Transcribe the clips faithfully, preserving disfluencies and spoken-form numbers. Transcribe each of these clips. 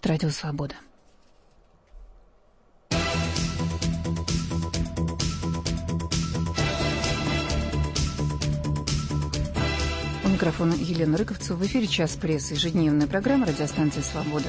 говорит Радио Свобода. У микрофона Елена Рыковцева. В эфире «Час прессы», ежедневная программа радиостанции «Свобода».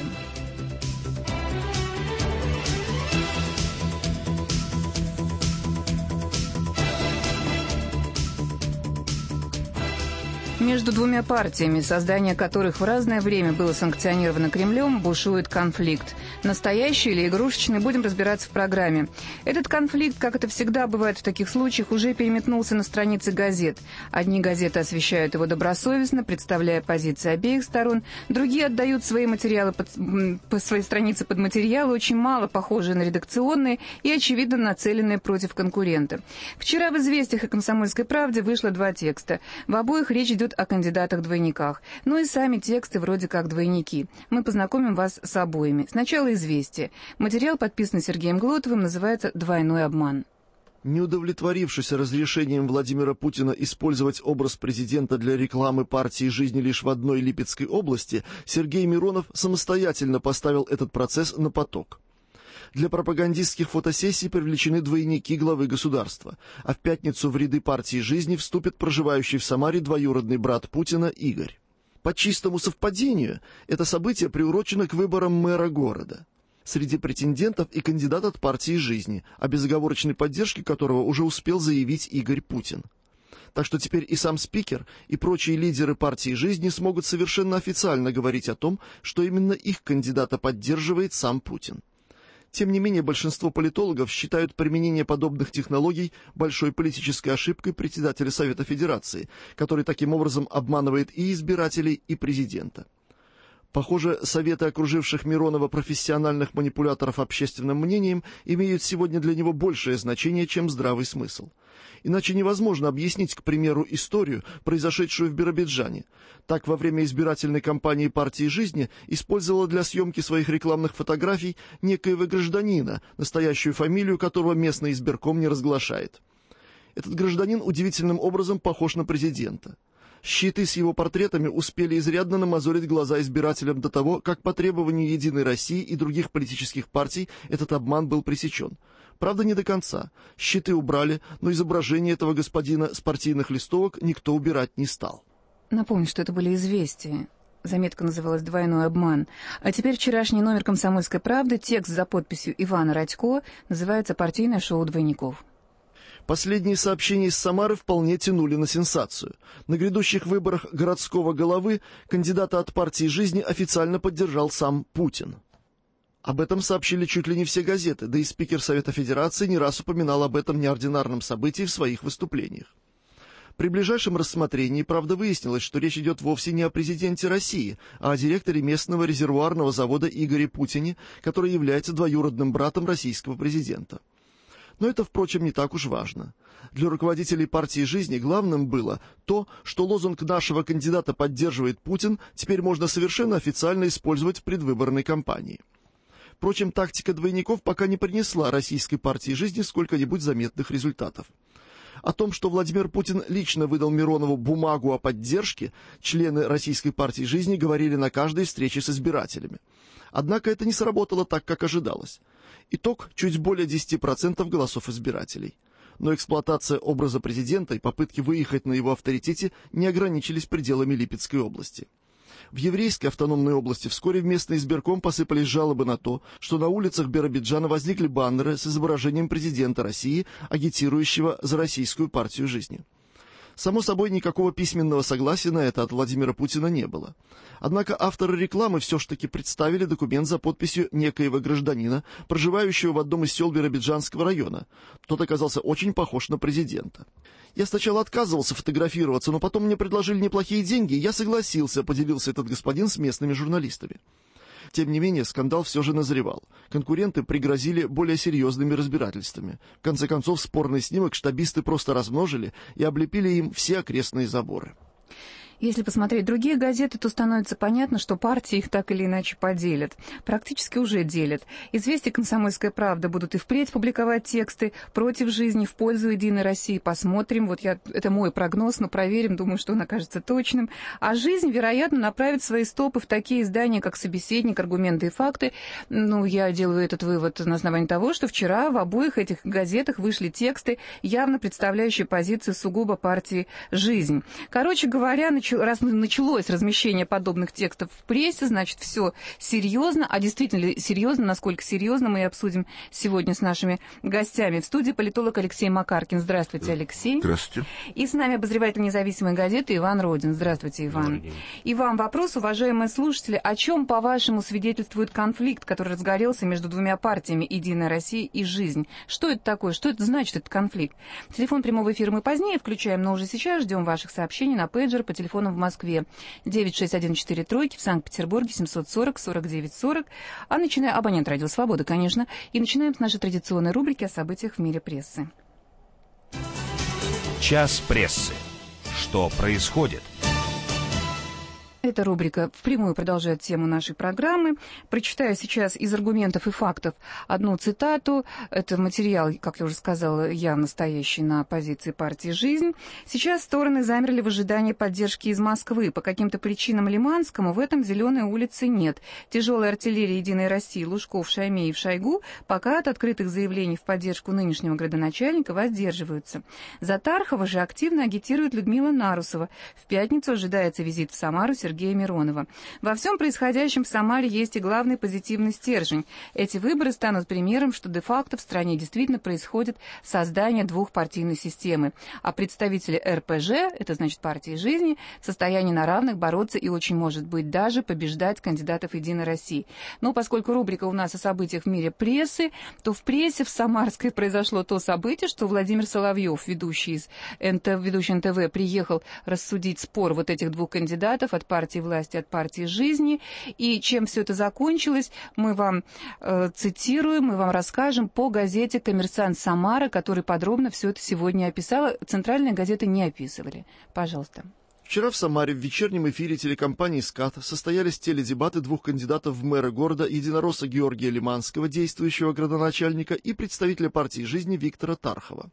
Между двумя партиями, создание которых в разное время было санкционировано Кремлем, бушует конфликт. Настоящий или игрушечный, будем разбираться в программе. Этот конфликт, как это всегда бывает в таких случаях, уже переметнулся на страницы газет. Одни газеты освещают его добросовестно, представляя позиции обеих сторон, другие отдают свои материалы под, по своей странице под материалы, очень мало похожие на редакционные и, очевидно, нацеленные против конкурента. Вчера в «Известиях» и «Комсомольской правде» вышло два текста. В обоих речь идет о кандидатах-двойниках. Ну и сами тексты вроде как двойники. Мы познакомим вас с обоими. Сначала «Известия». Материал, подписан Сергеем Глотовым, называется «Двойной обман». Не удовлетворившись разрешением Владимира Путина использовать образ президента для рекламы партии «Жизни» лишь в одной Липецкой области, Сергей Миронов самостоятельно поставил этот процесс на поток. Для пропагандистских фотосессий привлечены двойники главы государства, а в пятницу в ряды партии «Жизни» вступит проживающий в Самаре двоюродный брат Путина Игорь. По чистому совпадению, это событие приурочено к выборам мэра города. Среди претендентов и кандидат от партии «Жизни», о безоговорочной поддержке которого уже успел заявить Игорь Путин. Так что теперь и сам спикер, и прочие лидеры партии «Жизни» смогут совершенно официально говорить о том, что именно их кандидата поддерживает сам Путин. Тем не менее, большинство политологов считают применение подобных технологий большой политической ошибкой председателя Совета Федерации, который таким образом обманывает и избирателей, и президента. Похоже, советы окруживших Миронова профессиональных манипуляторов общественным мнением имеют сегодня для него большее значение, чем здравый смысл. Иначе невозможно объяснить, к примеру, историю, произошедшую в Биробиджане. Так, во время избирательной кампании партии «Жизни» использовала для съемки своих рекламных фотографий некоего гражданина, настоящую фамилию которого местный избирком не разглашает. Этот гражданин удивительным образом похож на президента. Щиты с его портретами успели изрядно намазолить глаза избирателям до того, как по требованию «Единой России» и других политических партий этот обман был пресечен. Правда, не до конца. Щиты убрали, но изображение этого господина с партийных листовок никто убирать не стал. Напомню, что это были «Известия». Заметка называлась «Двойной обман». А теперь вчерашний номер «Комсомольской правды», текст за подписью Ивана Радько, называется «Партийное шоу двойников». Последние сообщения из Самары вполне тянули на сенсацию. На грядущих выборах городского головы кандидата от партии «Жизни» официально поддержал сам Путин. Об этом сообщили чуть ли не все газеты, да и спикер Совета Федерации не раз упоминал об этом неординарном событии в своих выступлениях. При ближайшем рассмотрении, правда, выяснилось, что речь идет вовсе не о президенте России, а о директоре местного резервуарного завода Игоре Путине, который является двоюродным братом российского президента. Но это, впрочем, не так уж важно. Для руководителей партии «Жизни» главным было то, что лозунг нашего кандидата поддерживает Путин, теперь можно совершенно официально использовать в предвыборной кампании. Впрочем, тактика двойников пока не принесла российской партии «Жизни» сколько-нибудь заметных результатов. О том, что Владимир Путин лично выдал Миронову бумагу о поддержке, члены российской партии «Жизни» говорили на каждой встрече с избирателями. Однако это не сработало так, как ожидалось. Итог – чуть более десяти процентов голосов избирателей. Но эксплуатация образа президента и попытки выехать на его авторитете не ограничились пределами Липецкой области. В еврейской автономной области вскоре в местный избирком посыпались жалобы на то, что на улицах Биробиджана возникли баннеры с изображением президента России, агитирующего за Российскую партию «Жизни». Само собой, никакого письменного согласия на это от Владимира Путина не было. Однако авторы рекламы все-таки представили документ за подписью некоего гражданина, проживающего в одном из сел Биробиджанского района. Тот оказался очень похож на президента. Я сначала отказывался фотографироваться, но потом мне предложили неплохие деньги, и я согласился, поделился этот господин с местными журналистами. Тем не менее, скандал все же назревал. Конкуренты пригрозили более серьезными разбирательствами. В конце концов, спорный снимок штабисты просто размножили и облепили им все окрестные заборы. Если посмотреть другие газеты, то становится понятно, что партии их так или иначе поделят. Практически уже делят. «Известия», «Комсомольская правда» будут и впредь публиковать тексты против жизни, в пользу «Единой России». Посмотрим. Вот я, это мой прогноз, но проверим. Думаю, что он окажется точным. А «Жизнь», вероятно, направит свои стопы в такие издания, как «Собеседник», «Аргументы и факты». Ну, я делаю этот вывод на основании того, что вчера в обоих этих газетах вышли тексты, явно представляющие позицию сугубо партии «Жизнь». Короче говоря, началось раз началось размещение подобных текстов в прессе, значит, все серьезно, а действительно ли серьезно, насколько серьезно, мы и обсудим сегодня с нашими гостями. В студии политолог Алексей Макаркин. Здравствуйте, Алексей. Здравствуйте. И с нами обозреватель независимой газеты Иван Родин. Здравствуйте, Иван. И вам вопрос, уважаемые слушатели, о чем, по-вашему, свидетельствует конфликт, который разгорелся между двумя партиями «Единая Россия» и «Жизнь»? Что это такое? Что это значит, этот конфликт? Телефон прямого эфира мы позднее включаем, но уже сейчас ждем ваших сообщений на пейджер по телефону в Москве девять шесть один четыре тройки, в Санкт-Петербурге семьсот сорок сорок девять сорок, а начинаем, абонент Радио Свобода, конечно, и начинаем с нашей традиционной рубрики о событиях в мире прессы. Час прессы. Что происходит? Эта рубрика впрямую продолжает тему нашей программы. Прочитаю сейчас из аргументов и фактов одну цитату. Это материал, как я уже сказала, явно стоящий на позиции партии «Жизнь». Сейчас стороны замерли в ожидании поддержки из Москвы. По каким-то причинам Лиманскому в этом «Зеленой улицы» нет. Тяжелая артиллерия «Единой России» Лужков, Шаймеев, Шойгу пока от открытых заявлений в поддержку нынешнего градоначальника воздерживаются. За Тархова же активно агитирует Людмила Нарусова. В пятницу ожидается визит в Самару Сергея Сергея Миронова. Во всем происходящем в Самаре есть и главный позитивный стержень. Эти выборы станут примером, что де-факто в стране действительно происходит создание двухпартийной системы. А представители эр пэ жэ, это значит партии «Жизни», в состоянии на равных бороться и очень может быть даже побеждать кандидатов «Единой России». Но поскольку рубрика у нас о событиях в мире прессы, то в прессе в Самарской произошло то событие, что Владимир Соловьев, ведущий из эн тэ вэ, ведущий эн тэ вэ, приехал рассудить спор вот этих двух кандидатов от партии партии власти, от партии «Жизни». И чем все это закончилось, мы вам э, цитируем, мы вам расскажем по газете «Коммерсант Самара», которая подробно все это сегодня описала. Центральные газеты не описывали. Пожалуйста. Вчера в Самаре в вечернем эфире телекомпании «СКАТ» состоялись теледебаты двух кандидатов в мэры города, единоросса Георгия Лиманского, действующего градоначальника, и представителя партии «Жизни» Виктора Тархова.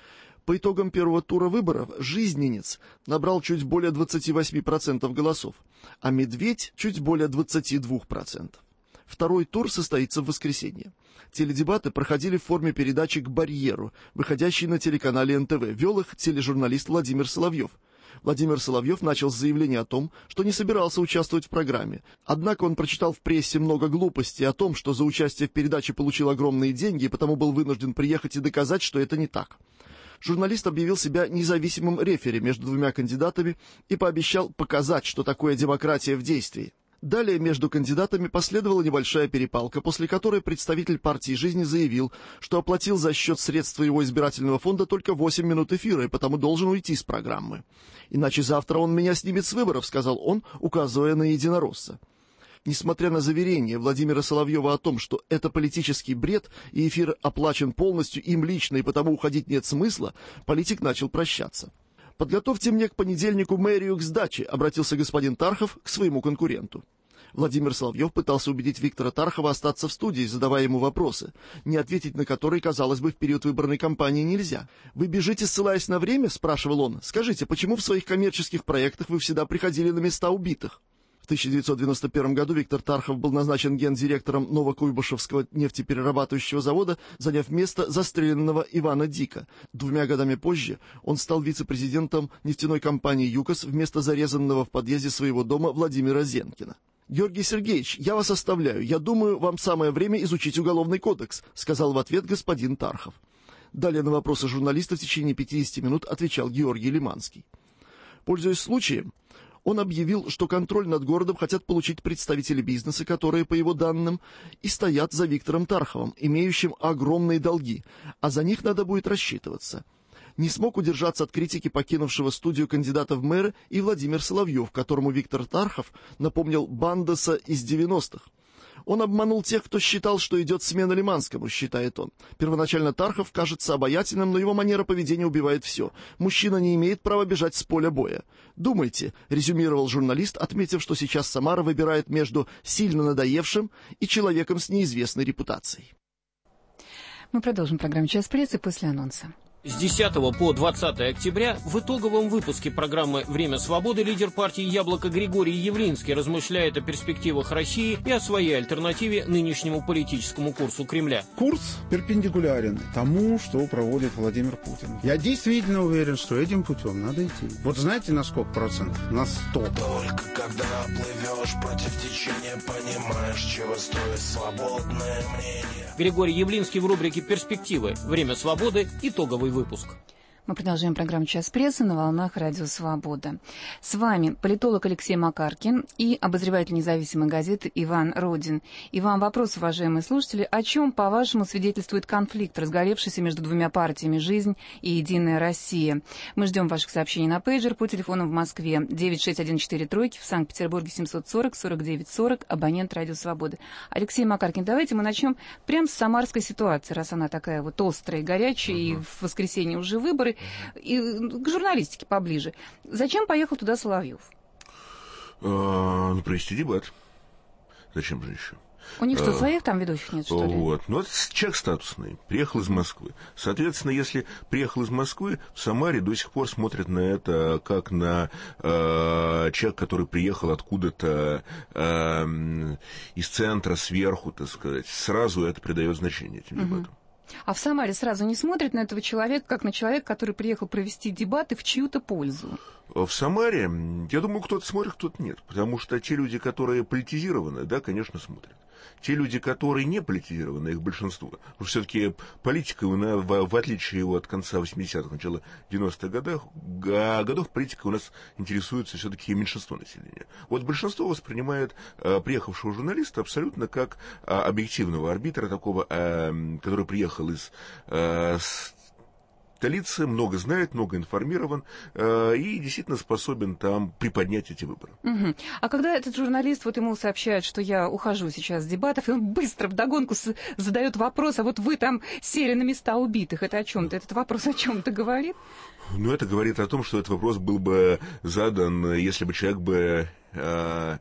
По итогам первого тура выборов «Жизненец» набрал чуть более двадцати восьми процентов голосов, а «Медведь» чуть более двадцати двух процентов. Второй тур состоится в воскресенье. Теледебаты проходили в форме передачи «К барьеру», выходящей на телеканале эн тэ вэ. Вел их тележурналист Владимир Соловьев. Владимир Соловьев начал с заявления о том, что не собирался участвовать в программе. Однако он прочитал в прессе много глупостей о том, что за участие в передаче получил огромные деньги и потому был вынужден приехать и доказать, что это не так. Журналист объявил себя независимым рефери между двумя кандидатами и пообещал показать, что такое демократия в действии. Далее между кандидатами последовала небольшая перепалка, после которой представитель партии «Жизни» заявил, что оплатил за счет средств своего избирательного фонда только восемь минут эфира и потому должен уйти с программы. «Иначе завтра он меня снимет с выборов», — сказал он, указывая на единоросса. Несмотря на заверение Владимира Соловьева о том, что это политический бред и эфир оплачен полностью им лично и потому уходить нет смысла, политик начал прощаться. «Подготовьте мне к понедельнику мэрию к сдаче», — обратился господин Тархов к своему конкуренту. Владимир Соловьев пытался убедить Виктора Тархова остаться в студии, задавая ему вопросы, не ответить на которые, казалось бы, в период выборной кампании нельзя. «Вы бежите, ссылаясь на время?» — спрашивал он. «Скажите, почему в своих коммерческих проектах вы всегда приходили на места убитых?» В тысяча девятьсот девяносто первом году Виктор Тархов был назначен гендиректором Новокуйбышевского нефтеперерабатывающего завода, заняв место застреленного Ивана Дика. Двумя годами позже он стал вице-президентом нефтяной компании «ЮКОС» вместо зарезанного в подъезде своего дома Владимира Зенкина. «Георгий Сергеевич, я вас оставляю. Я думаю, вам самое время изучить Уголовный кодекс», — сказал в ответ господин Тархов. Далее на вопросы журналиста в течение пятидесяти минут отвечал Георгий Лиманский. Пользуясь случаем, он объявил, что контроль над городом хотят получить представители бизнеса, которые, по его данным, и стоят за Виктором Тарховым, имеющим огромные долги, а за них надо будет рассчитываться. Не смог удержаться от критики покинувшего студию кандидата в мэры и Владимир Соловьев, которому Виктор Тархов напомнил Бандаса из девяностых. Он обманул тех, кто считал, что идет смена Лиманскому, считает он. Первоначально Тархов кажется обаятельным, но его манера поведения убивает все. Мужчина не имеет права бежать с поля боя. «Думайте», — резюмировал журналист, отметив, что сейчас Самара выбирает между сильно надоевшим и человеком с неизвестной репутацией. Мы продолжим программу «Час прессы» после анонса. С десятого по двадцатое октября в итоговом выпуске программы «Время свободы» лидер партии «Яблоко» Григорий Явлинский размышляет о перспективах России и о своей альтернативе нынешнему политическому курсу Кремля. Курс перпендикулярен тому, что проводит Владимир Путин. Я действительно уверен, что этим путем надо идти. Вот знаете, на сколько процентов? На сто. Только когда плывешь против течения, понимаешь, чего стоит свободное мнение. Григорий Явлинский в рубрике «Перспективы. Время свободы». Итоговый выпуск. Мы продолжаем программу «Час прессы» на волнах Радио Свобода. С вами политолог Алексей Макаркин и обозреватель независимой газеты Иван Родин. И вам вопрос, уважаемые слушатели, о чем, по-вашему, свидетельствует конфликт, разгоревшийся между двумя партиями «Жизнь» и «Единая Россия»? Мы ждем ваших сообщений на пейджер по телефону в Москве девять шесть один четыре тройки, в Санкт-Петербурге семьсот сорок сорок девять сорок, абонент Радио Свобода. Алексей Макаркин, давайте мы начнем прямо с самарской ситуации, раз она такая вот острая и горячая, и в воскресенье уже выборы. И к журналистике поближе. Зачем поехал туда Соловьев? А, ну, провести дебат. Зачем же еще? У них что, а, своих там ведущих нет, что ли? Вот. Ну, это человек статусный. Приехал из Москвы. Соответственно, если приехал из Москвы, в Самаре до сих пор смотрят на это как на э, человека, который приехал откуда-то э, из центра, сверху, так сказать. Сразу это придает значение этим дебатам. Угу. А в Самаре сразу не смотрят на этого человека, как на человека, который приехал провести дебаты в чью-то пользу? В Самаре, я думаю, кто-то смотрит, кто-то нет. Потому что те люди, которые политизированы, да, конечно, смотрят. Те люди, которые не политизированы, их большинство. Потому что все-таки политика, в, в отличие от конца восьмидесятых, начала девяностых годов, годов политика у нас интересуется все-таки меньшинство населения. Вот большинство воспринимает а, приехавшего журналиста абсолютно как а, объективного арбитра, такого, а, который приехал из а, столицы, много знает, много информирован э, и действительно способен там приподнять эти выборы. Угу. А когда этот журналист, вот ему сообщает, что я ухожу сейчас с дебатов, и он быстро вдогонку с- задает вопрос, а вот вы там сели на места убитых, это о чем-то? Этот вопрос о чем-то говорит? Ну, это говорит о том, что этот вопрос был бы задан, если бы человек бы... Э,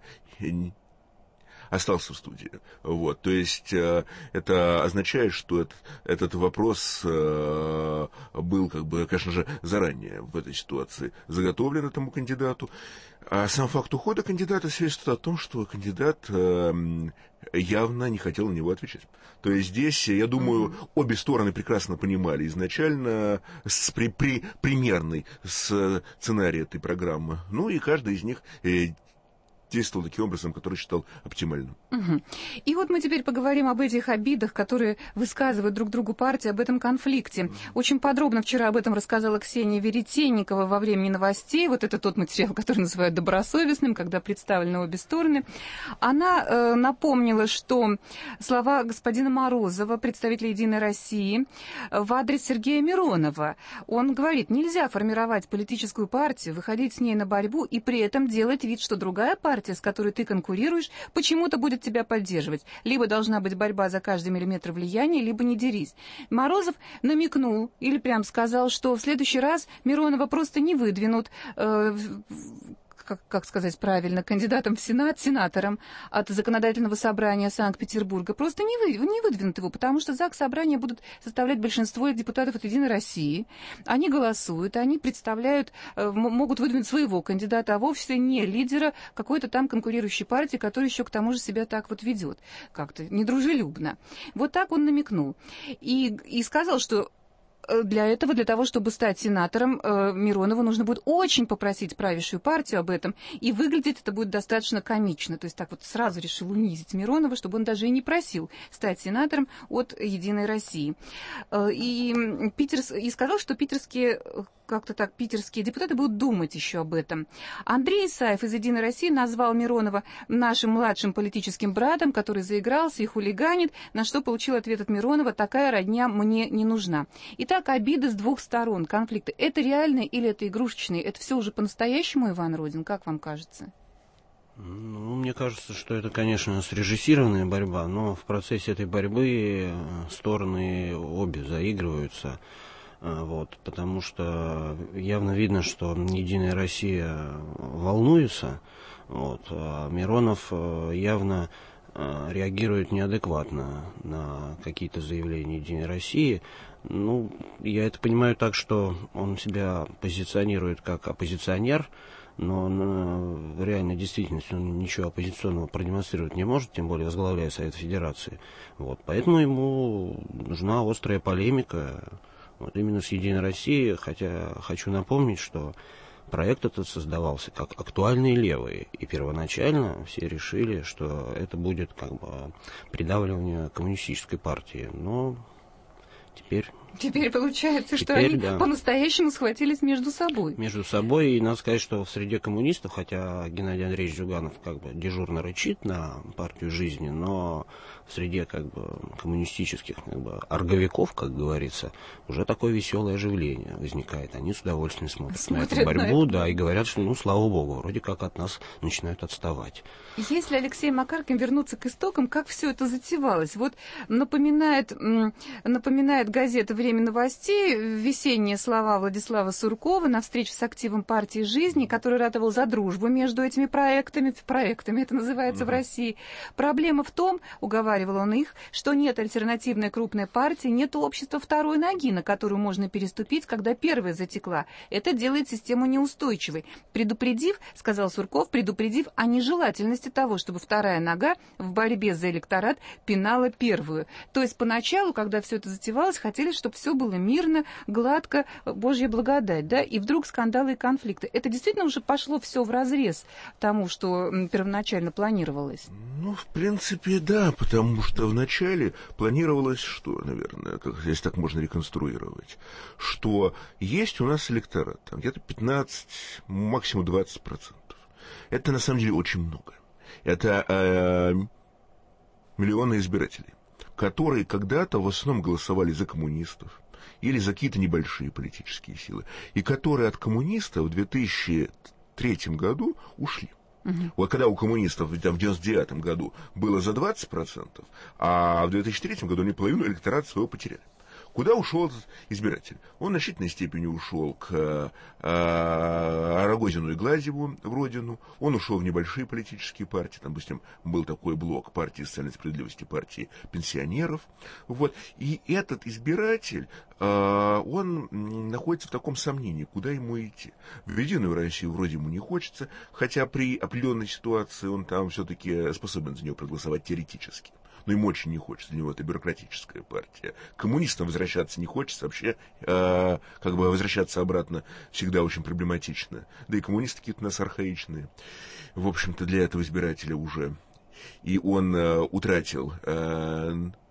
остался в студии. Вот. То есть э, это означает, что это, этот вопрос э, был, как бы, конечно же, заранее в этой ситуации заготовлен этому кандидату. А сам факт ухода кандидата свидетельствует о том, что кандидат э, явно не хотел на него отвечать. То есть здесь, я думаю, mm-hmm. обе стороны прекрасно понимали изначально с, при, при, примерный сценарий этой программы. Ну и каждый из них... Э, действовал таким образом, который считал оптимальным. Угу. И вот мы теперь поговорим об этих обидах, которые высказывают друг другу партии, об этом конфликте. Очень подробно вчера об этом рассказала Ксения Веретенникова во времени новостей. Вот это тот материал, который называют добросовестным, когда представлены обе стороны. Она э, напомнила, что слова господина Морозова, представителя «Единой России», в адрес Сергея Миронова. Он говорит, нельзя формировать политическую партию, выходить с ней на борьбу и при этом делать вид, что другая партия, с которой ты конкурируешь, почему-то будет тебя поддерживать. Либо должна быть борьба за каждый миллиметр влияния, либо не дерись. Морозов намекнул или прям сказал, что в следующий раз Миронова просто не выдвинут... Э, Как, как сказать правильно, кандидатом в Сенат, сенатором от Законодательного собрания Санкт-Петербурга. Просто не, вы, не выдвинут его, потому что ЗАГС собрания будут составлять большинство депутатов от «Единой России». Они голосуют, они представляют, могут выдвинуть своего кандидата, а вовсе не лидера какой-то там конкурирующей партии, который еще к тому же себя так вот ведет, как-то недружелюбно. Вот так он намекнул. И, и сказал, что для этого, для того, чтобы стать сенатором, Миронову нужно будет очень попросить правящую партию об этом, и выглядеть это будет достаточно комично. То есть так вот сразу решил унизить Миронова, чтобы он даже и не просил стать сенатором от «Единой России». И, Питер, и сказал, что питерские... как-то так питерские депутаты будут думать еще об этом. Андрей Исаев из «Единой России» назвал Миронова нашим младшим политическим братом, который заигрался и хулиганит, на что получил ответ от Миронова: «Такая родня мне не нужна». Итак, обиды с двух сторон, конфликты. Это реальные или это игрушечные? Это все уже по-настоящему, Иван Родин, как вам кажется? Ну, мне кажется, что это, конечно, срежиссированная борьба, но в процессе этой борьбы стороны обе заигрываются, вот, потому что явно видно, что «Единая Россия» волнуется, вот, а Миронов явно реагирует неадекватно на какие-то заявления «Единой России». Ну, я это понимаю так, что он себя позиционирует как оппозиционер, но в реальной действительности он ничего оппозиционного продемонстрировать не может, тем более возглавляя Совет Федерации. Вот, поэтому ему нужна острая полемика вот, именно с «Единой Россией», хотя хочу напомнить, что проект этот создавался как актуальные левые, и первоначально все решили, что это будет как бы придавливание коммунистической партии, но теперь... Теперь получается, Теперь, что они да. по-настоящему схватились между собой. Между собой, и надо сказать, что в среде коммунистов, хотя Геннадий Андреевич Зюганов как бы дежурно рычит на партию жизни, но в среде как бы коммунистических как бы орговиков, как говорится, уже такое веселое оживление возникает. Они с удовольствием смотрят, Смотрят на эту борьбу, на это. да, и говорят, что, ну, слава богу, вроде как от нас начинают отставать. Если Алексей Макаркин вернуться к истокам, как все это затевалось? Вот напоминает, м, напоминает газета «Время новостей» весенние слова Владислава Суркова на встрече с активом партии жизни, который ратовал за дружбу между этими проектами, проектами это называется mm-hmm. в России. Проблема в том, уговаривал он их, что нет альтернативной крупной партии, нет общества второй ноги, на которую можно переступить, когда первая затекла. Это делает систему неустойчивой. Предупредив, сказал Сурков, предупредив о нежелательности того, чтобы вторая нога в борьбе за электорат пинала первую. То есть поначалу, когда все это затевалось, хотели, чтобы все было мирно, гладко, Божья благодать, да, и вдруг скандалы и конфликты. Это действительно уже пошло все вразрез тому, что первоначально планировалось? Ну, в принципе, да, потому что вначале планировалось, что, наверное, как, если так можно реконструировать, что есть у нас электорат, там где-то пятнадцать, максимум двадцать процентов. Это, на самом деле, очень много. Это э, миллионы избирателей, которые когда-то в основном голосовали за коммунистов или за какие-то небольшие политические силы, и которые от коммунистов в две тысячи третьем году ушли. Uh-huh. Вот когда у коммунистов там, в девяносто девятом году было за двадцать процентов, а в две тысячи третьем году они половину электората своего потеряли. Куда ушел этот избиратель? Он в значительной степени ушел к э, Рогозину и Глазьеву в родину. Он ушел в небольшие политические партии. Там, допустим, был такой блок партии социальной справедливости, партии пенсионеров. Вот. И этот избиратель, э, он находится в таком сомнении, куда ему идти. В Единую Россию вроде ему не хочется, хотя при определенной ситуации он там все-таки способен за нее проголосовать теоретически. Но ему очень не хочется, для него это бюрократическая партия. Коммунистам возвращаться не хочется, вообще, э, как бы возвращаться обратно всегда очень проблематично. Да и коммунисты какие-то у нас архаичные, в общем-то, для этого избирателя уже. И он э, утратил э,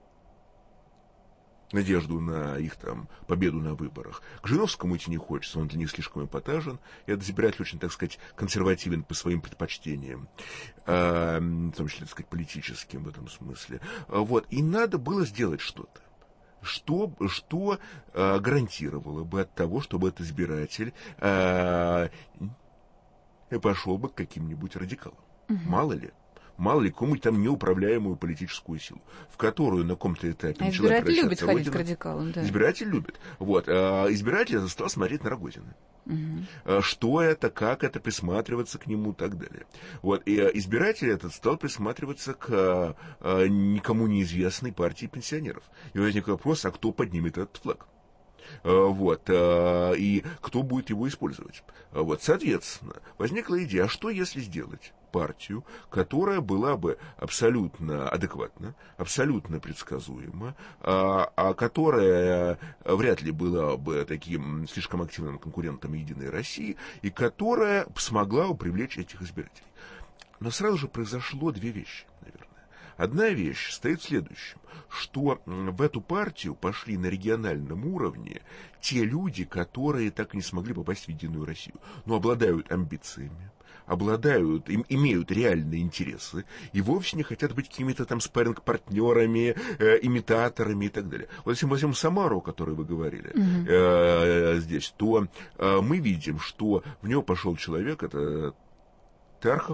надежду на их там победу на выборах. К Жириновскому идти не хочется, он для них слишком эпатажен. И этот избиратель очень, так сказать, консервативен по своим предпочтениям, э, в том числе, так сказать, политическим в этом смысле. Вот. И надо было сделать что-то. Что, что э, гарантировало бы от того, чтобы этот избиратель э, пошел бы к каким-нибудь радикалам. Угу. Мало ли. Мало ли, какую-нибудь там неуправляемую политическую силу, в которую на каком-то этапе а начала избиратель любит Родина. ходить к радикалам, да. Избиратель любит. Вот. А избиратель стал смотреть на Рогозина. Угу. Что это, как это, присматриваться к нему и так далее. Вот. И избиратель этот стал присматриваться к никому неизвестной партии пенсионеров. И возник вопрос, а кто поднимет этот флаг? Вот, и кто будет его использовать. Вот, соответственно, возникла идея, а что если сделать партию, которая была бы абсолютно адекватна, абсолютно предсказуема, а, а которая вряд ли была бы таким слишком активным конкурентом Единой России, и которая смогла бы привлечь этих избирателей. Но сразу же произошло две вещи, наверное. Одна вещь стоит в следующем, что в эту партию пошли на региональном уровне те люди, которые так и не смогли попасть в Единую Россию, но обладают амбициями, обладают, им, имеют реальные интересы и вовсе не хотят быть какими-то там спарринг-партнерами, э, имитаторами и так далее. Вот если мы возьмем Самару, о которой вы говорили mm-hmm. э, здесь, то э, мы видим, что в него пошел человек, это Терхов,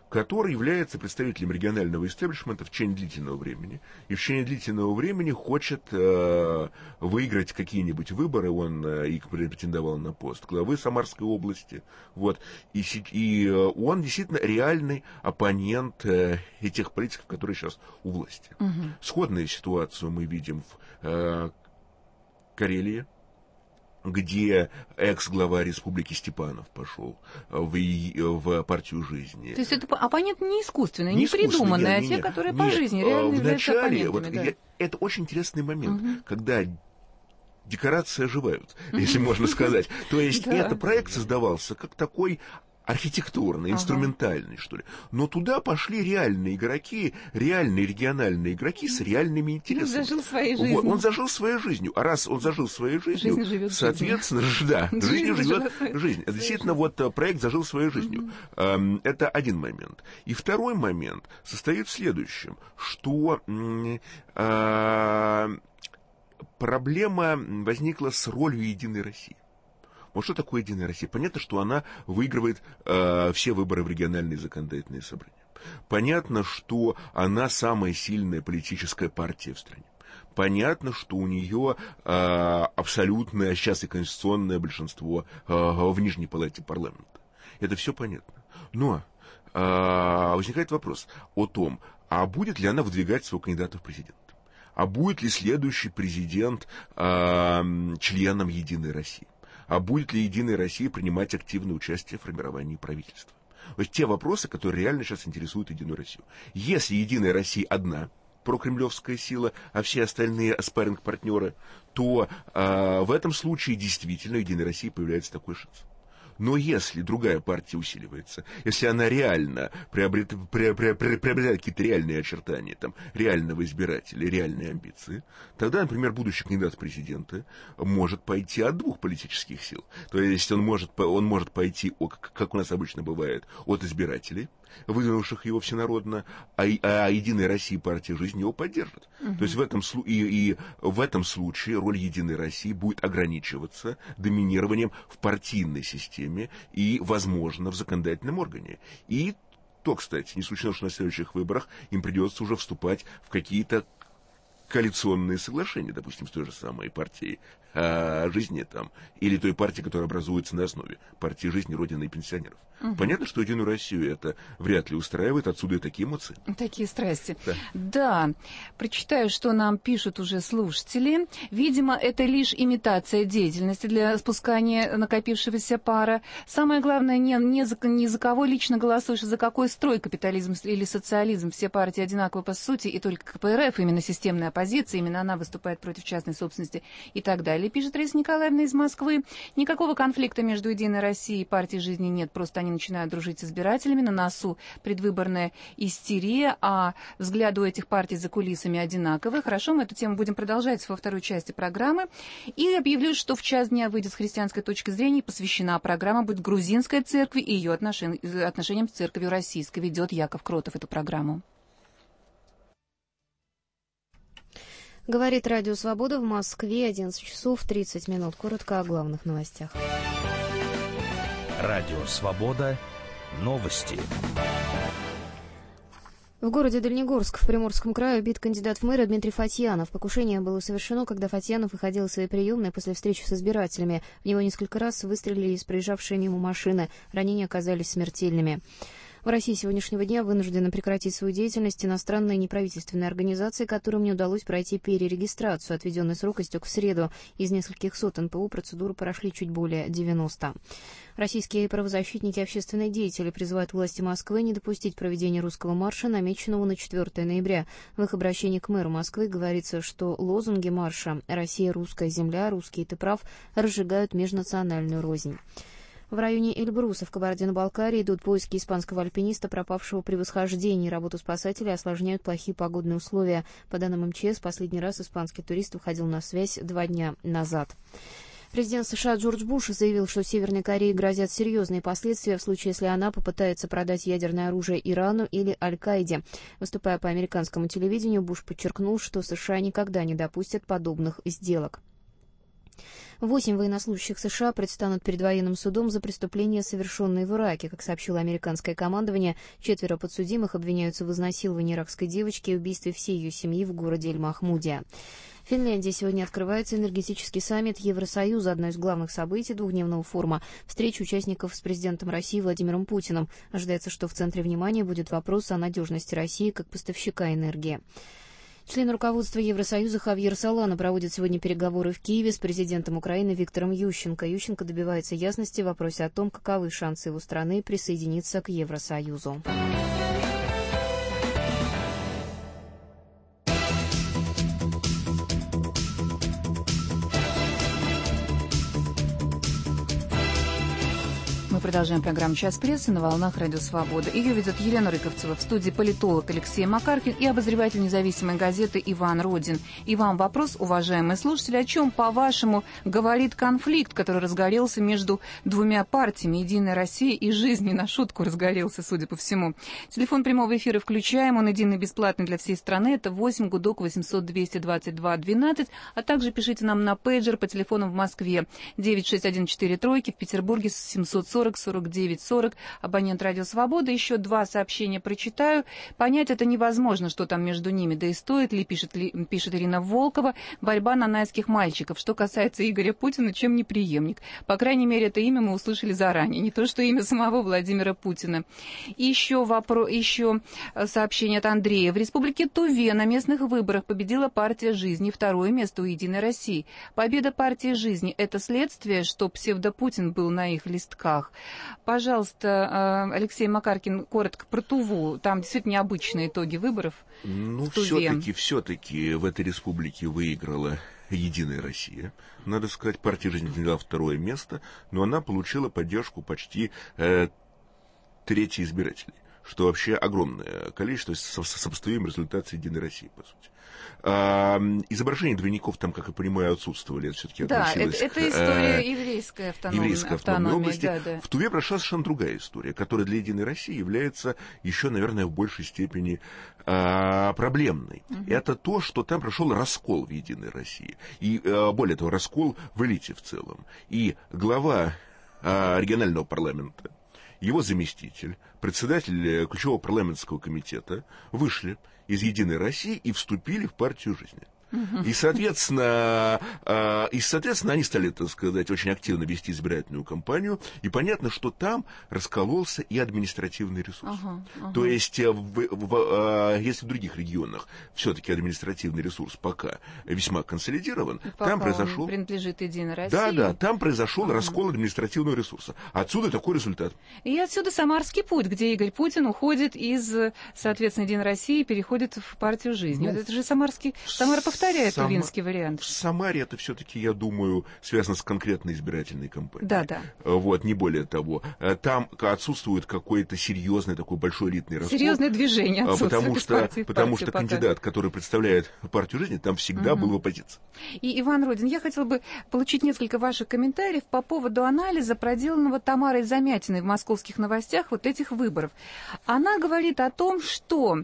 который является представителем регионального истеблишмента в течение длительного времени, и в течение длительного времени хочет э, выиграть какие-нибудь выборы. Он э, и претендовал на пост главы Самарской области. Вот, и, и он действительно реальный оппонент э, этих политиков, которые сейчас у власти. Угу. Сходную ситуацию мы видим в э, Карелии, где экс-глава республики Степанов пошел в, в партию жизни. То есть это оппонент не искусственный, не, не придуманный, а те, которые нет, по жизни реально являются оппонентами. Вот, да. я, это очень интересный момент, угу. когда декорации оживают, если можно сказать. То есть этот проект создавался как такой архитектурный, инструментальный, ага. что ли. Но туда пошли реальные игроки, реальные региональные игроки с реальными интересами. Он зажил своей жизнью. Вот, он зажил своей жизнью. А раз он зажил своей жизнью, жизнь соответственно, жизнью. Да, жизнь живет жизнь. Действительно, вот проект зажил своей жизнью. Mm-hmm. Это один момент. И второй момент состоит в следующем, что э, проблема возникла с ролью Единой России. Вот что такое Единая Россия? Понятно, что она выигрывает э, все выборы в региональные законодательные собрания. Понятно, что она самая сильная политическая партия в стране. Понятно, что у нее э, абсолютное, сейчас и конституционное большинство э, в нижней палате парламента. Это все понятно. Но э, возникает вопрос о том, а будет ли она выдвигать своего кандидата в президенты? А будет ли следующий президент э, членом Единой России? А будет ли Единая Россия принимать активное участие в формировании правительства? То есть те вопросы, которые реально сейчас интересуют Единую Россию. Если Единая Россия одна, прокремлевская сила, а все остальные спарринг-партнеры, то э, в этом случае действительно Единой России появляется такой шанс. Но если другая партия усиливается, если она реально приобрет, приобрет, приобретает какие-то реальные очертания, там, реального избирателя, реальные амбиции, тогда, например, будущий кандидат в президенты может пойти от двух политических сил. То есть он может, он может пойти, как у нас обычно бывает, от избирателей, выдвинувших его всенародно, а, а Единая Россия, партия жизни его поддержит. Угу. То есть в этом, и, и в этом случае роль Единой России будет ограничиваться доминированием в партийной системе и, возможно, в законодательном органе. И то, кстати, не исключено, что на следующих выборах им придется уже вступать в какие-то коалиционные соглашения, допустим, с той же самой партией а, жизни там, или той партии, которая образуется на основе партии жизни, Родины и пенсионеров. Угу. Понятно, что Единую Россию это вряд ли устраивает, отсюда и такие эмоции. Такие страсти. Да. Да. Прочитаю, что нам пишут уже слушатели. Видимо, это лишь имитация деятельности для спускания накопившегося пара. Самое главное, не, не, за, не за кого лично голосуешь, а за какой строй, капитализм или социализм. Все партии одинаковы по сути, и только КПРФ, именно системная оппозиция, именно она выступает против частной собственности и так далее. Пишет Раиса Николаевна из Москвы. Никакого конфликта между Единой Россией и партией жизни нет, просто они начинают дружить с избирателями, на носу предвыборная истерия, а взгляды у этих партий за кулисами одинаковые. Хорошо, мы эту тему будем продолжать во второй части программы. И объявлю, что в час дня выйдет с христианской точки зрения, посвящена программа будет грузинской церкви и ее отношен... отношениям с церковью российской. Ведет Яков Кротов эту программу. Говорит Радио Свобода в Москве, одиннадцать часов тридцать минут. Коротко о главных новостях. Радио Свобода. Новости. В городе Дальнегорск в Приморском крае убит кандидат в мэры Дмитрий Фатьянов. Покушение было совершено, когда Фатьянов выходил из своей приемной после встречи с избирателями. В него несколько раз выстрелили из проезжавшей мимо машины. Ранения оказались смертельными. В России сегодняшнего дня вынуждены прекратить свою деятельность иностранные неправительственные организации, которым не удалось пройти перерегистрацию. Отведенный срок истек в среду. Из нескольких сот эн пэ о процедуру прошли чуть более девяноста. Российские правозащитники и общественные деятели призывают власти Москвы не допустить проведения русского марша, намеченного на четвёртое ноября. В их обращении к мэру Москвы говорится, что лозунги марша «Россия, русская земля», «Русский, ты прав» разжигают межнациональную рознь. В районе Эльбруса в Кабардино-Балкарии идут поиски испанского альпиниста, пропавшего при восхождении. Работу спасателей осложняют плохие погодные условия. По данным эм че эс, последний раз испанский турист выходил на связь два дня назад. Президент США Джордж Буш заявил, что Северной Корее грозят серьезные последствия в случае, если она попытается продать ядерное оружие Ирану или Аль-Каиде. Выступая по американскому телевидению, Буш подчеркнул, что США никогда не допустят подобных сделок. Восемь военнослужащих США предстанут перед военным судом за преступления, совершенные в Ираке. Как сообщило американское командование, четверо подсудимых обвиняются в изнасиловании иракской девочки и убийстве всей ее семьи в городе Эль-Махмуде. В Финляндии сегодня открывается энергетический саммит Евросоюза, одно из главных событий двухдневного форума – встреча участников с президентом России Владимиром Путиным. Ожидается, что в центре внимания будет вопрос о надежности России как поставщика энергии. Член руководства Евросоюза Хавьер Солана проводит сегодня переговоры в Киеве с президентом Украины Виктором Ющенко. Ющенко добивается ясности в вопросе о том, каковы шансы его страны присоединиться к Евросоюзу. Мы продолжаем программу «Час прессы» на волнах Радио Свобода. Ее ведет Елена Рыковцева, в студии политолог Алексей Макаркин и обозреватель независимой газеты Иван Родин. И вам вопрос, уважаемые слушатели, о чем, по-вашему, говорит конфликт, который разгорелся между двумя партиями «Единая Россия» и «Жизнь», не на шутку разгорелся, судя по всему. Телефон прямого эфира включаем, он единый бесплатный для всей страны, это восемь гудок восемьсот двести двадцать два двенадцать, а также пишите нам на пейджер по телефону в Москве девять шесть один четыре тройки, в Петербурге семьсот сорок сорок девять сорок, абонент Радио Свобода. Еще два сообщения прочитаю. Понять это невозможно, что там между ними, да и стоит ли, пишет, ли, пишет Ирина Волкова, борьба нанайских мальчиков. Что касается Игоря Путина, чем не преемник? По крайней мере, это имя мы услышали заранее, не то что имя самого Владимира Путина. И еще, вопро... еще сообщение от Андрея. В Республике Туве на местных выборах победила партия «Жизни», второе место у «Единой России». Победа партии «Жизни» — это следствие, что псевдо-Путин был на их листках. Пожалуйста, Алексей Макаркин, коротко про Туву. Там действительно необычные итоги выборов. Ну, все-таки, все-таки в этой республике выиграла «Единая Россия». Надо сказать, партия «Жизнь» заняла второе место, но она получила поддержку почти э, трети избирателей, что вообще огромное количество, сопоставимый результат с «Единой Россией», по сути. А, изображения двойников там, как я понимаю, отсутствовали. Это все-таки да, относилось это, к это история э, еврейской автономной, еврейской автономной области. Да, да. В Туве прошла совершенно другая история, которая для «Единой России» является еще, наверное, в большей степени а, проблемной. Угу. Это то, что там прошел раскол в «Единой России». И, а, более того, раскол в элите в целом. И глава а, регионального парламента, его заместитель, председатель ключевого парламентского комитета вышли из «Единой России» и вступили в партию «Жизни». И, соответственно, э, и, соответственно, они стали, так сказать, очень активно вести избирательную кампанию, и понятно, что там раскололся и административный ресурс. Ага, ага. То есть, в, в, в, если в других регионах все-таки административный ресурс пока весьма консолидирован, пока там произошел... он принадлежит «Единой России». Да, да, там произошел ага. раскол административного ресурса. Отсюда такой результат. И отсюда Самарский путь, где Игорь Путин уходит из, соответственно, «Единой России» и переходит в партию «Жизнь». Ну, вот это же Самарский... Самара повторяет Сам... тувинский вариант. В Самаре это все-таки, я думаю, связано с конкретной избирательной кампанией. Да, да. Вот, не более того. Там отсутствует какой-то серьезный такой большой элитный раскол. Серьезное движение отсутствует. Потому что, партии, потому партии что пока. Кандидат, который представляет партию «Жизни», там всегда угу. был в оппозиции. И, Иван Родин, я хотела бы получить несколько ваших комментариев по поводу анализа, проделанного Тамарой Замятиной в «Московских новостях» вот этих выборов. Она говорит о том, что...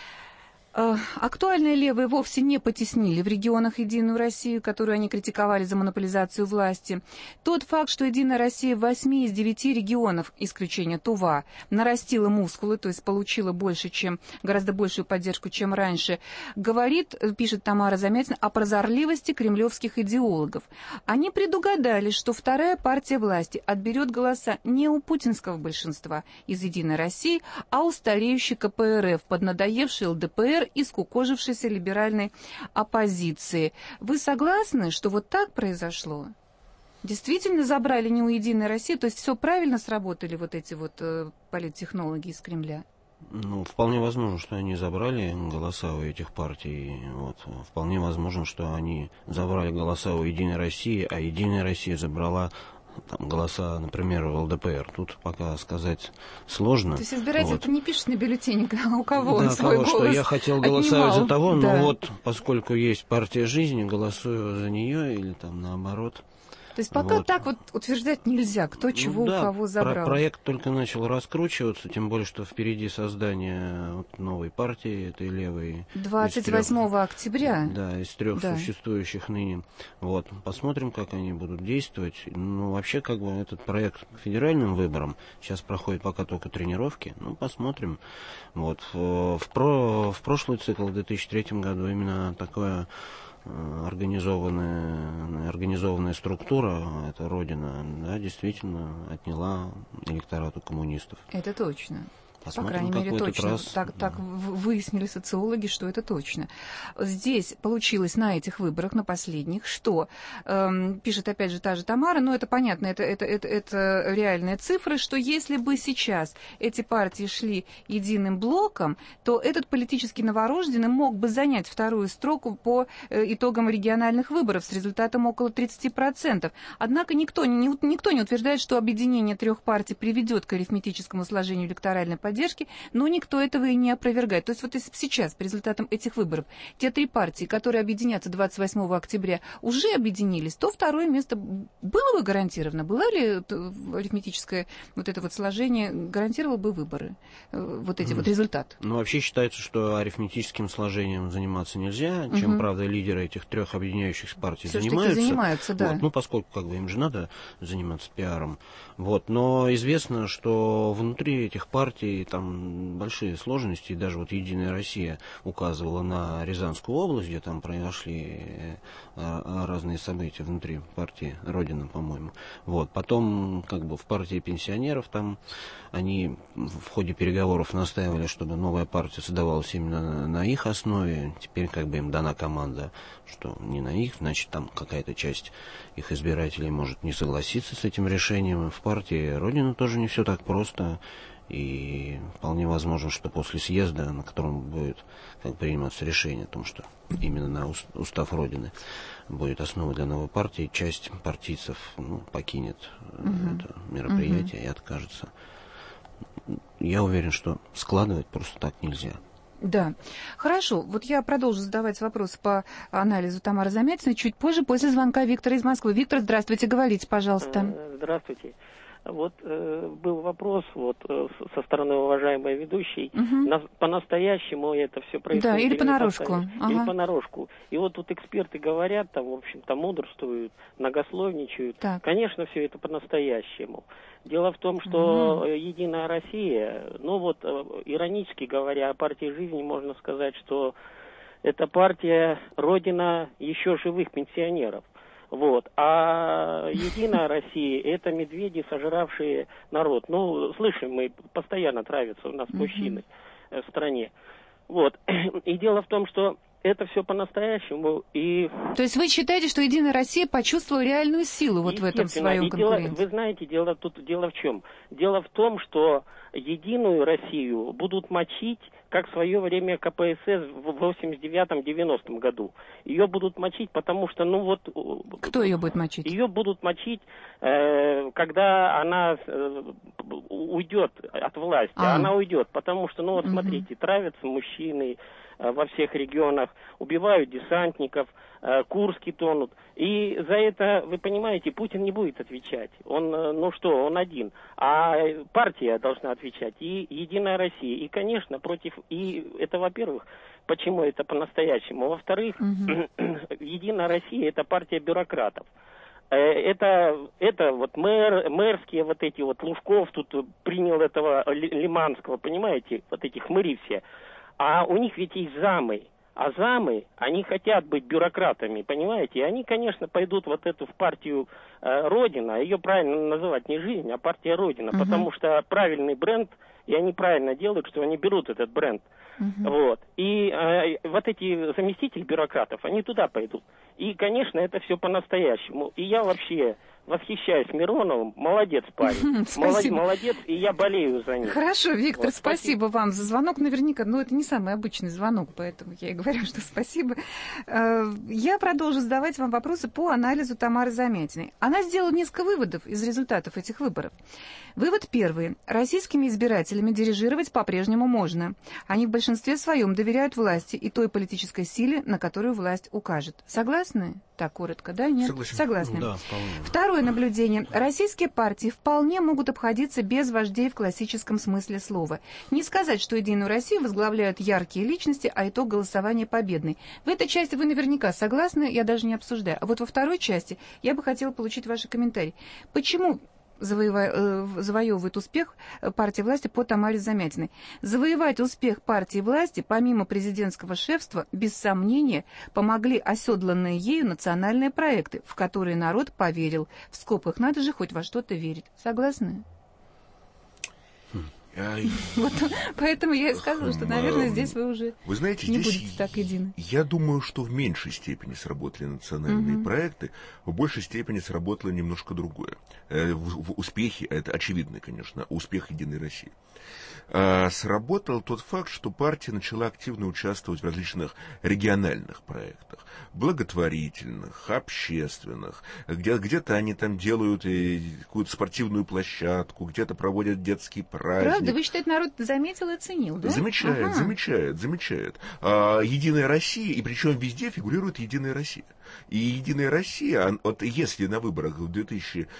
актуальные левые вовсе не потеснили в регионах «Единую Россию», которую они критиковали за монополизацию власти. Тот факт, что «Единая Россия» в восьми из девяти регионов, исключение Тува, нарастила мускулы, то есть получила больше, чем, гораздо большую поддержку, чем раньше, говорит, пишет Тамара Замятина, о прозорливости кремлевских идеологов. Они предугадали, что вторая партия власти отберет голоса не у путинского большинства из «Единой России», а у стареющей ка пэ эр эф, поднадоевшей эл дэ пэ эр и скукожившейся либеральной оппозиции. Вы согласны, что вот так произошло? Действительно забрали не у «Единой России», то есть все правильно сработали вот эти вот э, политтехнологи из Кремля? Ну, вполне возможно, что они забрали голоса у этих партий. Вот. Вполне возможно, что они забрали голоса у «Единой России», а «Единая Россия» забрала там, голоса, например, в эл дэ пэ эр. Тут пока сказать сложно. То есть избиратель вот. Не пишет на бюллетене, у кого да, он свой кого, голос что я хотел голосовать отнимал. За того, да. но вот поскольку есть партия «Жизни», голосую за нее или там наоборот. То есть пока вот. так вот утверждать нельзя, кто чего ну, да, у кого забрал. Про- проект только начал раскручиваться, тем более, что впереди создание вот, новой партии, этой левой. двадцать восьмого октября. Да, из трех да. существующих ныне. Вот, посмотрим, как они будут действовать. Ну, вообще, как бы, этот проект к федеральным выборам, сейчас проходит пока только тренировки, ну, посмотрим. Вот, в, в, про, в прошлый цикл, в две тысячи третьем году, именно такое организованная, организованная структура, эта Родина, да, действительно отняла электорату коммунистов. Это точно. Посмотрим, по крайней мере, точно. Раз. Так, так выяснили социологи, что это точно. Здесь получилось на этих выборах, на последних, что, эм, пишет опять же та же Тамара, но это понятно, это, это, это, это реальные цифры, что если бы сейчас эти партии шли единым блоком, то этот политический новорожденный мог бы занять вторую строку по э, итогам региональных выборов с результатом около тридцать процентов. Однако никто, не, никто не утверждает, что объединение трех партий приведет к арифметическому сложению электоральной поддержки, но никто этого и не опровергает. То есть вот если сейчас, по результатам этих выборов, те три партии, которые объединятся двадцать восьмого октября, уже объединились, то второе место было бы гарантировано. Было ли арифметическое вот это вот сложение, гарантировало бы выборы, вот эти mm. вот результаты? Ну, вообще считается, что арифметическим сложением заниматься нельзя, чем, mm-hmm. правда, лидеры этих трех объединяющихся партий Все занимаются. занимаются, да. Вот, ну, поскольку как бы им же надо заниматься пиаром. Вот, но известно, что внутри этих партий там большие сложности, и даже вот «Единая Россия» указывала на Рязанскую область, где там произошли разные события внутри партии «Родина», по-моему. Вот. Потом, как бы, в партии пенсионеров там они в ходе переговоров настаивали, чтобы новая партия создавалась именно на, на их основе. Теперь, как бы, им дана команда, что не на их, значит, там какая-то часть их избирателей может не согласиться с этим решением. В партии «Родина» тоже не все так просто. И вполне возможно, что после съезда, на котором будет как приниматься решение о том, что именно на устав Родины будет основа для новой партии, часть партийцев ну, покинет uh-huh. это мероприятие uh-huh. и откажется. Я уверен, что складывать просто так нельзя. Да. Хорошо. Вот я продолжу задавать вопросы по анализу Тамары Замятиной чуть позже, после звонка Виктора из Москвы. Виктор, здравствуйте, говорите, пожалуйста. Здравствуйте. Вот э, был вопрос вот, э, со стороны уважаемой ведущей. Угу. На, по-настоящему это все происходит. Да, или понарошку. Ага. Или понарошку. И вот тут эксперты говорят, там, в общем-то, мудрствуют, многословничают. Так. Конечно, все это по-настоящему. Дело в том, что угу. «Единая Россия», ну вот, иронически говоря, о партии жизни можно сказать, что это партия Родина еще живых пенсионеров. Вот. А «Единая Россия» — это медведи, сожравшие народ. Ну, слышим, мы постоянно травятся у нас uh-huh. мужчины в стране. Вот. И дело в том, что это все по-настоящему. И... То есть вы считаете, что «Единая Россия» почувствовала реальную силу вот в этом своем конкуренте? Дело, вы знаете, дело тут дело в чем? Дело в том, что «Единую Россию» будут мочить, как в свое время ка пэ эс эс в восемьдесят девятом — девяностом году. Ее будут мочить, потому что, ну вот... Кто ее будет мочить? Ее будут мочить, э, когда она э, уйдет от власти. А. Она уйдет, потому что, ну вот, угу. смотрите, травятся мужчины э, во всех регионах, убивают десантников, э, Курски тонут. И за это, вы понимаете, Путин не будет отвечать. Он, э, ну что, он один. А партия должна отвечать. И «Единая Россия». И, конечно, против... И это, во-первых, почему это по-настоящему. Во-вторых, угу. «Единая Россия» — это партия бюрократов. Это, это вот мэр, мэрские вот эти вот, Лужков тут принял этого Лиманского, понимаете, вот эти хмыри все. А у них ведь есть замы. А замы, они хотят быть бюрократами, понимаете? И они, конечно, пойдут вот эту в партию э, Родина. Ее правильно называть не жизнь, а партия Родина. Uh-huh. Потому что правильный бренд, и они правильно делают, что они берут этот бренд. Uh-huh. Вот. И э, вот эти заместители бюрократов, они туда пойдут. И, конечно, это все по-настоящему. И я вообще восхищаюсь Мироновым. Молодец парень. Спасибо. Молодец, и я болею за них. Хорошо, Виктор, Вот, спасибо вам за звонок. Наверняка, но это не самый обычный звонок, поэтому я и говорю, что спасибо. Я продолжу задавать вам вопросы по анализу Тамары Замятиной. Она сделала несколько выводов из результатов этих выборов. Вывод первый. Российскими избирателями дирижировать по-прежнему можно. Они в большинстве своем доверяют власти и той политической силе, на которую власть укажет. Согласны? Так, коротко, да? Нет? Согласен. Согласны. Да, вполне. Второе наблюдение. Российские партии вполне могут обходиться без вождей в классическом смысле слова. Не сказать, что «Единую Россию» возглавляют яркие личности, а итог голосования победный. В этой части вы наверняка согласны, я даже не обсуждаю. А вот во второй части я бы хотела получить ваши комментарии. Почему завоевывает успех партии власти по Тамаре Замятиной? Завоевать успех партии власти, помимо президентского шефства, без сомнения, помогли оседланные ею национальные проекты, в которые народ поверил. В скобках надо же хоть во что-то верить. Согласны? Вот, поэтому я и сказала, что, наверное, здесь вы уже вы знаете, не здесь будете так едины. Я думаю, что в меньшей степени сработали национальные Угу. проекты, в большей степени сработало немножко другое. В, в успехе, это очевидно, конечно, успех «Единой России». А, сработал тот факт, что партия начала активно участвовать в различных региональных проектах, благотворительных, общественных. Где, где-то они там делают какую-то спортивную площадку, где-то проводят детский праздник. Правда? Вы считаете, народ заметил и оценил, да? Замечает, ага. замечает, замечает. А, «Единая Россия», и причем везде фигурирует «Единая Россия». И «Единая Россия», вот если на выборах в две тысячи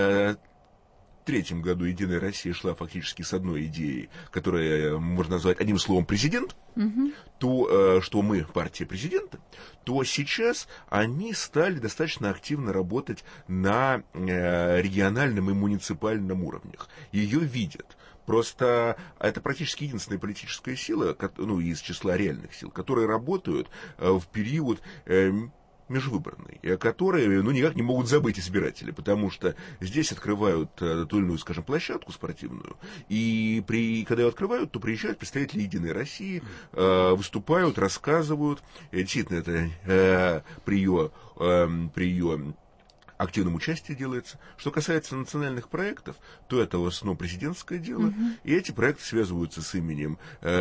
третьем году «Единая Россия» шла фактически с одной идеей, которая можно назвать одним словом «президент», угу. то, что мы партия президента, то сейчас они стали достаточно активно работать на региональном и муниципальном уровнях. Ее видят. Просто это практически единственная политическая сила, ну, из числа реальных сил, которые работают в период межвыборный, которые, ну, никак не могут забыть избиратели, потому что здесь открывают ту или иную, скажем, площадку спортивную, и при, когда ее открывают, то приезжают представители «Единой России», э, выступают, рассказывают, и действительно, это э, при ее, э, при ее активном участии делается. Что касается национальных проектов, то это в основном президентское дело, угу. и эти проекты связываются с именем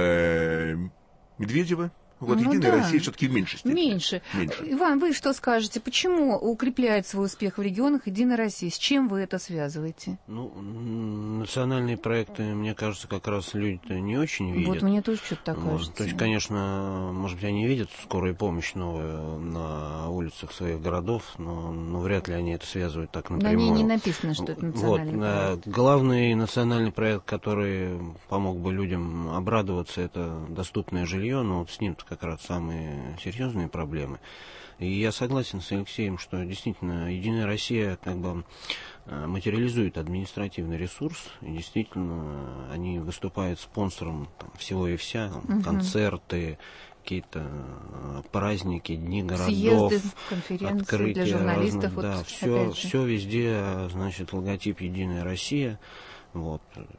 э, Медведева. Вот ну «Единая да. Россия» все-таки в меньшей степени. Меньше. Меньше. Иван, вы что скажете? Почему укрепляет свой успех в регионах «Единая Россия»? С чем вы это связываете? Ну, национальные проекты, мне кажется, как раз люди-то не очень видят. Вот мне тоже что-то так вот. кажется. То есть, конечно, может быть, они видят скорую помощь новую на улицах своих городов, но, но вряд ли они это связывают так напрямую. На ней не написано, что это национальный вот. проект. Главный национальный проект, который помог бы людям обрадоваться, это доступное жилье, но вот с ним как раз самые серьезные проблемы. И я согласен с Алексеем, что действительно «Единая Россия» как бы материализует административный ресурс, и действительно они выступают спонсором там, всего и вся, там, угу. концерты, какие-то праздники, дни городов, съезды, конференции открытия для журналистов. Разных, вот, да, все, все везде, значит, логотип «Единая Россия». Вот.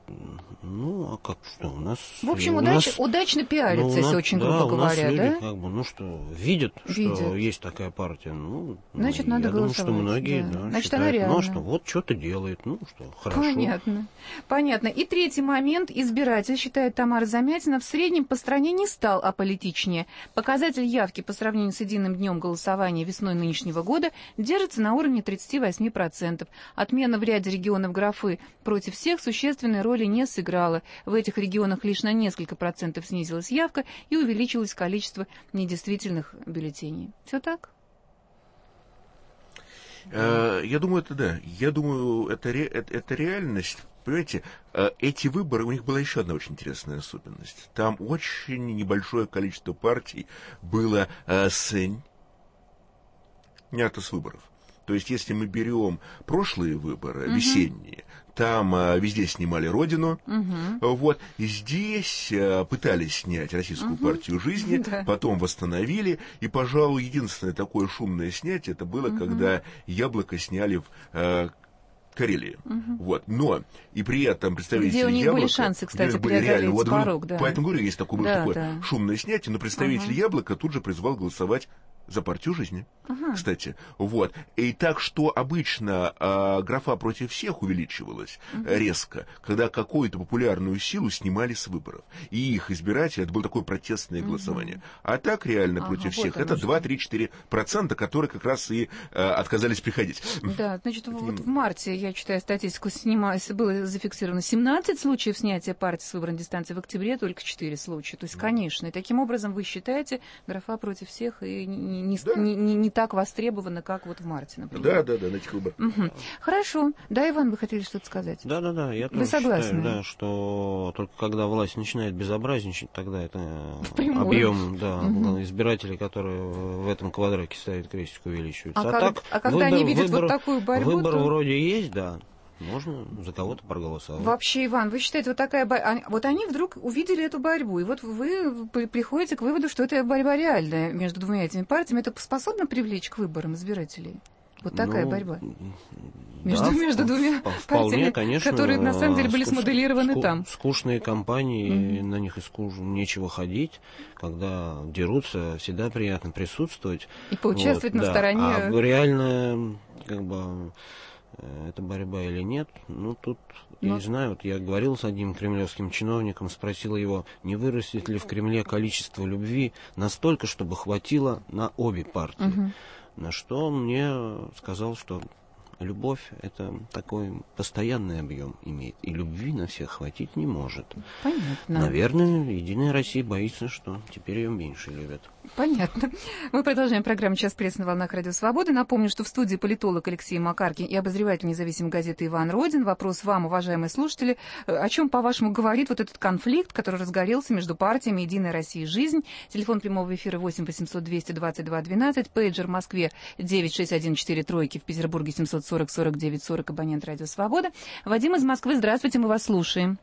Ну, а как что? У нас... В общем, у удач, нас, удачно пиарится, ну, если очень да, грубо у говоря, нас люди, да? Как бы, ну что, видят, видят, что есть такая партия. Ну, значит, ну, надо я голосовать. думаю, что многие да. да, Значит, считают, она реальна. Ну, что вот что-то делает, ну что, хорошо. Понятно. Понятно. И третий момент. Избиратель, считает Тамара Замятина, в среднем по стране не стал аполитичнее. Показатель явки по сравнению с единым днем голосования весной нынешнего года держится на уровне тридцать восемь процентов. Отмена в ряде регионов графы «против всех» существенной роли не сыграла. В этих регионах лишь на несколько процентов снизилась явка и увеличилось количество недействительных бюллетеней. Все так? Я думаю, это да. Я думаю, это, это, это реальность. Понимаете, эти выборы, у них была еще одна очень интересная особенность. Там очень небольшое количество партий было снято с выборов. То есть, если мы берем прошлые выборы, uh-huh. весенние, там а, везде снимали «Родину», uh-huh. вот, и здесь а, пытались снять Российскую uh-huh. партию жизни, uh-huh. потом восстановили, и, пожалуй, единственное такое шумное снятие, это было, uh-huh. когда «Яблоко» сняли в а, Карелии. Uh-huh. Вот, но, и при этом представители где у них «Яблока», были шансы, кстати, были реально, вот, порог, да. Поэтому говорю, есть такое, да, такое да. шумное снятие, но представитель uh-huh. «Яблока» тут же призвал голосовать за партию жизни. Ага. Кстати, вот. И так что обычно э, графа против всех увеличивалась угу. резко, когда какую-то популярную силу снимали с выборов. И их избиратели, это было такое протестное угу. голосование. А так реально ага, против вот всех это два-три-четыре процента, которые как раз и э, отказались приходить. Да, значит, вот в марте, я читаю статистику, снималось, было зафиксировано семнадцать случаев снятия партии с выборной дистанции, в октябре только четыре случая. То есть, конечно, и таким образом вы считаете, графа против всех и не, не, да. не, не, не так востребовано, как вот в марте, например. Да, да, да, на этих выборах. Угу. Хорошо. Да, Иван, вы хотели что-то сказать? Да, да, да. Я вы тоже согласны? считаю, да, что только когда власть начинает безобразничать, тогда это Впрямую. объем да, угу. избирателей, которые в этом квадраке ставят крестик, увеличивается. А, а, как, так, а когда выбор, они видят выбор, вот такую борьбу, выбор то... вроде есть, да. Можно за кого-то проголосовать. Вообще, Иван, вы считаете, вот такая борьба... Вот они вдруг увидели эту борьбу, и вот вы приходите к выводу, что это борьба реальная между двумя этими партиями. Это способно привлечь к выборам избирателей? Вот такая ну, борьба. Между, да, между двумя вполне, партиями, конечно, которые на самом деле были скуш, смоделированы ску, там. Скучные кампании, mm-hmm. на них и скуш, нечего ходить. Когда дерутся, всегда приятно присутствовать. И поучаствовать вот, на да. стороне... А реально, как бы... это борьба или нет, ну тут, Но... я не знаю, вот я говорил с одним кремлевским чиновником, спросил его, не вырастет ли в Кремле количество любви настолько, чтобы хватило на обе партии. Угу. На что он мне сказал, что любовь это такой постоянный объем имеет, и любви на всех хватить не может. Понятно. Наверное, Единая Россия боится, что теперь ее меньше любят. Понятно. Мы продолжаем программу «Час пресс» на волнах Радио Свободы. Напомню, что в студии политолог Алексей Макаркин и обозреватель независимой газеты Иван Родин. Вопрос вам, уважаемые слушатели. О чем, по-вашему, говорит вот этот конфликт, который разгорелся между партиями «Единая Россия» и «Жизнь»? Телефон прямого эфира восемь восемьсот двести двадцать два двенадцать, пейджер в Москве девять шесть один четыре тройки, в Петербурге семьсот сорок сорок девять сорок, абонент Радио Свобода. Вадим из Москвы, здравствуйте, мы вас слушаем.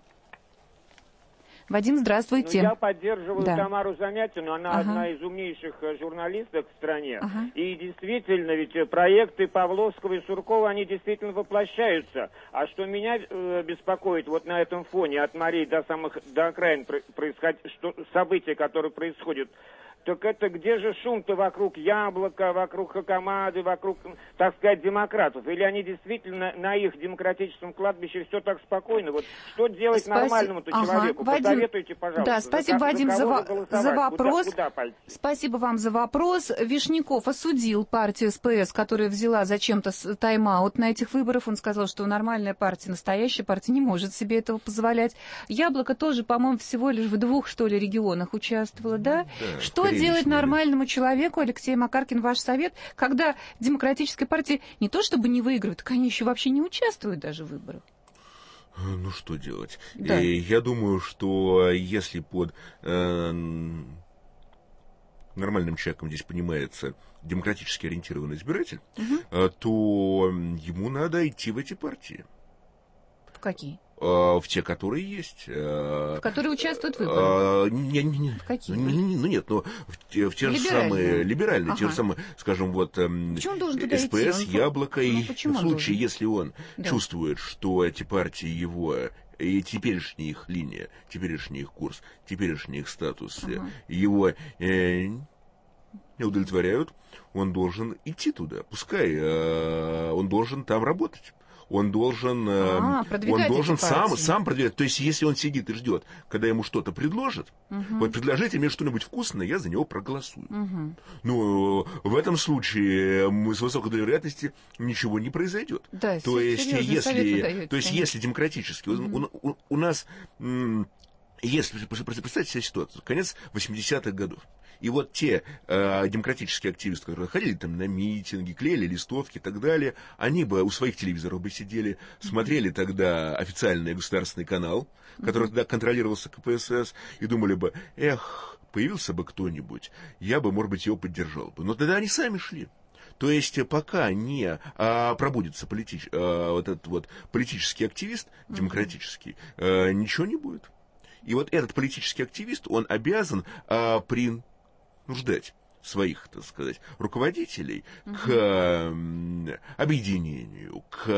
Вадим, здравствуйте. Ну, я поддерживаю да. Тамару Замятину, она ага. одна из умнейших журналисток в стране. Ага. И действительно, ведь проекты Павловского и Суркова, они действительно воплощаются. А что меня э, беспокоит вот на этом фоне, от морей до самых до окраин происход... что, события, которые происходят, так это где же шум-то вокруг Яблока, вокруг Хакамады, вокруг, так сказать, демократов? Или они действительно на их демократическом кладбище все так спокойно? Вот что делать Спаси... нормальному-то ага. человеку? Вадим... Посоветуйте, пожалуйста. Да, спасибо, за, Вадим, за, за, во... за вопрос. Куда, куда спасибо вам за вопрос. Вишняков осудил партию СПС, которая взяла зачем-то тайм-аут на этих выборах. Он сказал, что нормальная партия, настоящая партия не может себе этого позволять. Яблоко тоже, по-моему, всего лишь в двух, что ли, регионах участвовало, да? да что делать нормальному человеку, Алексей Макаркин, ваш совет, когда демократическая партия не то чтобы не выигрывает, так они еще вообще не участвуют даже в выборах? Ну, что делать? Да. И я думаю, что если под э, нормальным человеком здесь понимается демократически ориентированный избиратель, угу. э, то ему надо идти в эти партии. В какие? В те, которые есть. В которые участвуют в выборах? Не, не, не. В какие? Не, ну нет, но в те, в те же самые либеральные, ага. те же самые, скажем, вот СПС, Яблоко, ну, и в случае, если он да. чувствует, что эти партии его, и теперешняя их линия, теперешний их курс, теперешний их статус, ага. его э, не удовлетворяют, он должен идти туда, пускай э, он должен там работать. Он должен, а, он должен сам, сам продвигать. То есть, если он сидит и ждет, когда ему что-то предложат, угу. вот предложите мне что-нибудь вкусное, я за него проголосую. Угу. Ну, в этом случае с высокой долей вероятности ничего не произойдет. Да, то есть, если, даете, то есть, если демократически, угу. у, у, у нас, если, представьте себе ситуацию, конец восьмидесятых годов. И вот те э, демократические активисты, которые ходили там на митинги, клеили листовки и так далее, они бы у своих телевизоров бы сидели, смотрели тогда официальный государственный канал, который тогда контролировался ка пэ эс эс, и думали бы, эх, появился бы кто-нибудь, я бы, может быть, его поддержал бы. Но тогда они сами шли. То есть, пока не а, пробудится политич, а, вот этот вот политический активист, демократический, а, ничего не будет. И вот этот политический активист, он обязан а, при... Ну, ждать. своих, так сказать, руководителей угу. к э, объединению,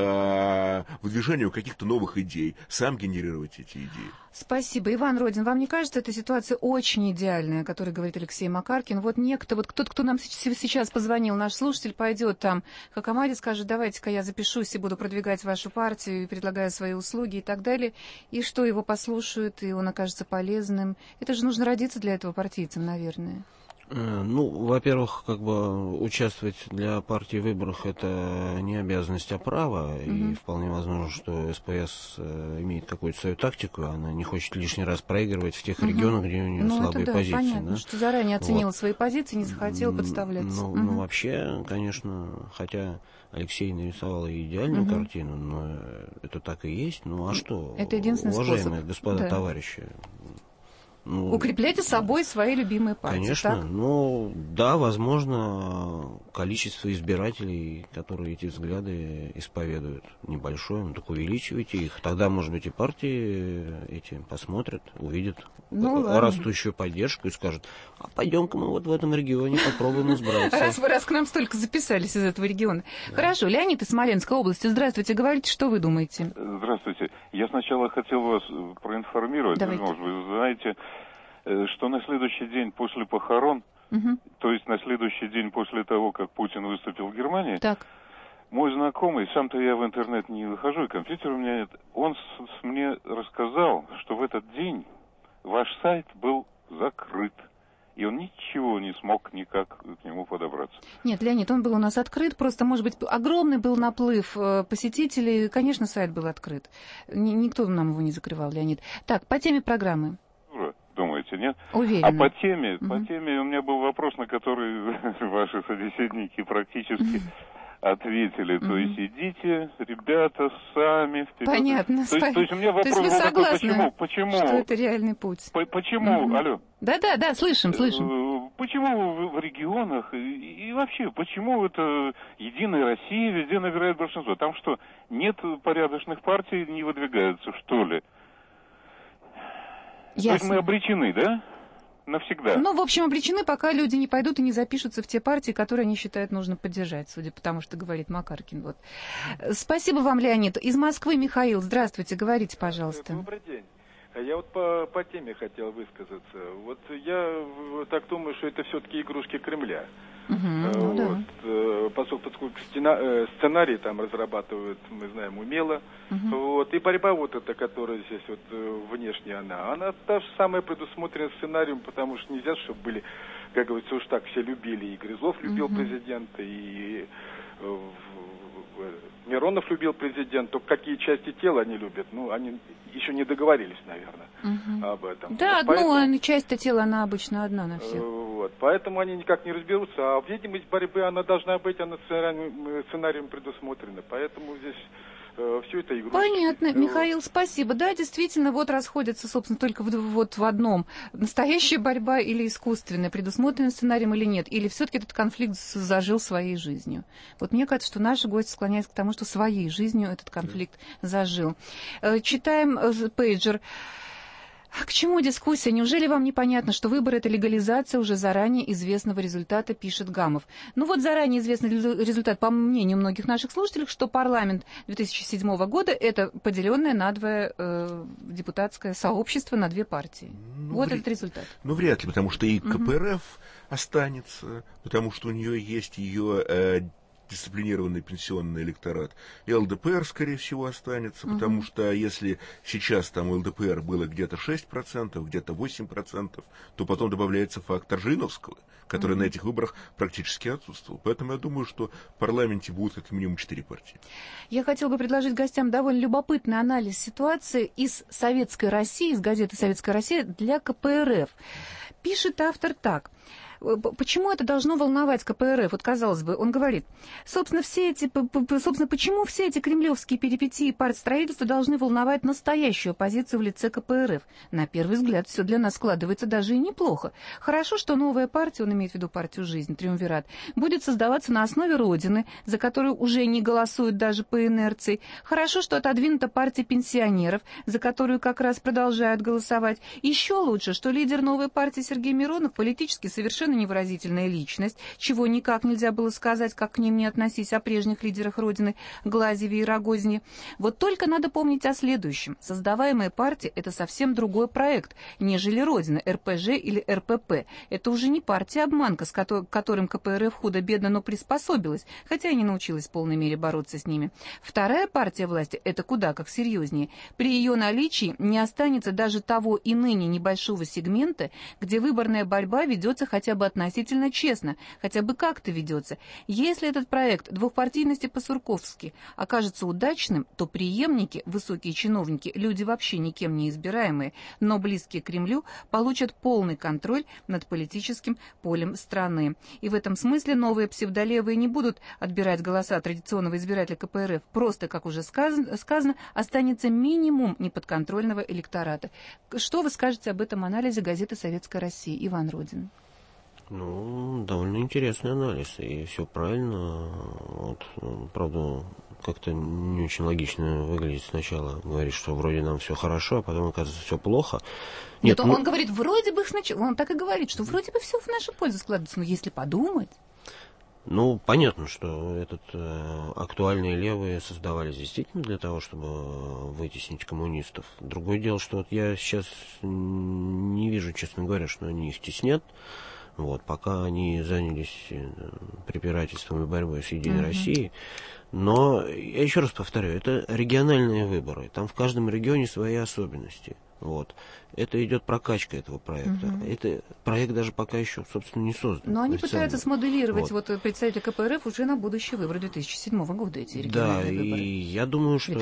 к выдвижению каких-то новых идей, сам генерировать эти идеи. Спасибо. Иван Родин, вам не кажется, эта ситуация очень идеальная, о которой говорит Алексей Макаркин? Вот некто, вот кто-то, кто нам сейчас позвонил, наш слушатель, пойдет там к Акамаде, скажет, давайте-ка я запишусь и буду продвигать вашу партию, и предлагаю свои услуги и так далее, и что, его послушают, и он окажется полезным. Это же нужно родиться для этого партийцам, наверное. Ну, во-первых, как бы участвовать для партии в выборах это не обязанность, а право. Mm-hmm. И вполне возможно, что СПС имеет какую-то свою тактику, она не хочет лишний раз проигрывать в тех mm-hmm. регионах, где у нее ну, слабые это, да, позиции. Понятно, да? что заранее оценила вот. свои позиции, не захотела mm-hmm. подставляться. Ну, mm-hmm. ну, вообще, конечно, хотя Алексей нарисовал идеальную mm-hmm. картину, но это так и есть. Ну, а что, это единственный уважаемые способ. господа да. товарищи? Ну, укрепляйте собой свои любимые партии. Конечно, так? ну да, возможно, количество избирателей, которые эти взгляды исповедуют, небольшое, ну так увеличивайте их. Тогда, может быть, и партии эти посмотрят, увидят ну, растущую поддержку и скажут, а пойдем-ка мы вот в этом регионе попробуем избраться. Раз вы раз к нам столько записались из этого региона. Да. Хорошо, Леонид из Смоленской области, здравствуйте, говорите, что вы думаете? Здравствуйте. Я сначала хотел вас проинформировать, Давайте. Может, вы знаете, что на следующий день после похорон, угу. то есть на следующий день после того, как Путин выступил в Германии, так. мой знакомый, сам-то я в интернет не выхожу, и компьютер у меня нет, он с, с мне рассказал, что в этот день ваш сайт был закрыт, и он ничего не смог никак к нему подобраться. Нет, Леонид, он был у нас открыт, просто, может быть, огромный был наплыв посетителей, конечно, сайт был открыт. Никто нам его не закрывал, Леонид. Так, по теме программы. Думаете, нет? Уверена. А по теме, угу. по теме у меня был вопрос, на который ваши собеседники практически ответили. Угу. То есть идите, ребята, сами вперед. Понятно. То есть, то есть у меня вопрос был такой, почему? Почему? Что это реальный путь? По почему? Угу. Алло. Да-да, да, слышим, слышим. Почему в регионах и, и вообще, почему это Единая Россия везде набирает большинство? Там что, нет порядочных партий, не выдвигаются, что ли? Ясно. То есть мы обречены, да? Навсегда. Ну, в общем, обречены, пока люди не пойдут и не запишутся в те партии, которые они считают нужно поддержать, судя по тому, что говорит Макаркин. Вот. Спасибо вам, Леонид. Из Москвы Михаил. Здравствуйте, говорите, пожалуйста. Добрый день. Я вот по, по теме хотел высказаться. Вот я так думаю, что это все-таки игрушки Кремля. Угу, ну, вот, да. Поскольку сценарий там разрабатывают, мы знаем, умело. Угу. Вот, и борьба вот эта, которая здесь вот внешне она, она та же самая предусмотрена сценарием, потому что нельзя, чтобы были, как говорится, уж так все любили. И Грызлов любил угу. президента, и Миронов любил президента. Только какие части тела они любят, ну, они еще не договорились, наверное, угу. об этом. Да, вот ну, поэтому, часть тела, она обычно одна на всех. Вот, поэтому они никак не разберутся, а видимость борьбы, она должна быть, она сценарием, сценарием предусмотрена, поэтому здесь э, все это игрушки. Понятно, Михаил, спасибо. Да, действительно, вот расходятся, собственно, только в, вот в одном. Настоящая борьба или искусственная, предусмотрена сценарием или нет, или все-таки этот конфликт зажил своей жизнью. Вот мне кажется, что наши гости склоняются к тому, что своей жизнью этот конфликт зажил. Читаем пейджер. К чему дискуссия? Неужели вам непонятно, что выборы — это легализация уже заранее известного результата, пишет Гамов. Ну вот заранее известный результат, по мнению многих наших слушателей, что парламент две тысячи седьмого года — это поделенное надвое э, депутатское сообщество на две партии. Ну, вот вряд, этот результат. Ну вряд ли, потому что и КПРФ угу. останется, потому что у нее есть ее... Э, дисциплинированный пенсионный электорат. И ЛДПР, скорее всего, останется, угу. потому что если сейчас там у ЛДПР было где-то шесть процентов, где-то восемь процентов, то потом добавляется фактор Жириновского, который угу. на этих выборах практически отсутствовал. Поэтому я думаю, что в парламенте будут как минимум четыре партии. Я хотела бы предложить гостям довольно любопытный анализ ситуации из «Советской России», из газеты «Советская Россия» для КПРФ. Пишет автор так. Почему это должно волновать КПРФ? Вот, казалось бы, он говорит, собственно, все эти, собственно, почему все эти кремлевские перипетии партстроительства должны волновать настоящую оппозицию в лице КПРФ? На первый взгляд, все для нас складывается даже и неплохо. Хорошо, что новая партия, он имеет в виду партию «Жизнь», триумвират, будет создаваться на основе Родины, за которую уже не голосуют даже по инерции. Хорошо, что отодвинута партия пенсионеров, за которую как раз продолжают голосовать. Еще лучше, что лидер новой партии Сергей Миронов политически совершенно совершенно невыразительная личность, чего никак нельзя было сказать, как к ним не относись, о прежних лидерах Родины Глазьеве и Рогозине. Вот только надо помнить о следующем. Создаваемая партия – это совсем другой проект, нежели Родина, эр пэ жэ или эр пэ пэ. Это уже не партия-обманка, с которым ка пэ эр эф худо-бедно, но приспособилась, хотя и не научилась в полной мере бороться с ними. Вторая партия власти – это куда как серьезнее. При ее наличии не останется даже того и ныне небольшого сегмента, где выборная борьба ведется хотя бы относительно честно, хотя бы как-то ведется. Если этот проект двухпартийности по-сурковски окажется удачным, то преемники, высокие чиновники, люди вообще никем не избираемые, но близкие к Кремлю, получат полный контроль над политическим полем страны. И в этом смысле новые псевдолевые не будут отбирать голоса традиционного избирателя ка пэ эр эф. Просто, как уже сказано, сказано, останется минимум неподконтрольного электората. Что вы скажете об этом анализе газеты «Советская Россия»? Иван Родин. Ну, довольно интересный анализ, и все правильно. Вот, правда, как-то не очень логично выглядит сначала. Говорит, что вроде нам все хорошо, а потом, оказывается, все плохо. Нет, Нет он, ну... он говорит, вроде бы сначала, он так и говорит, что вроде бы все в нашу пользу складывается, но если подумать... Ну, понятно, что этот э, актуальные левые создавались действительно для того, чтобы вытеснить коммунистов. Другое дело, что вот я сейчас не вижу, честно говоря, что они их теснят. Вот, пока они занялись э, препирательством и борьбой с Единой uh-huh. Россией. Но, я еще раз повторю, это региональные выборы. Там в каждом регионе свои особенности. Вот. Это идет прокачка этого проекта. Угу. Это проект даже пока еще, собственно, не создан. Но они пытаются смоделировать вот. Вот представители ка пэ эр эф уже на будущие выборы две тысячи седьмого года, эти региональные да, выборы. И я думаю, что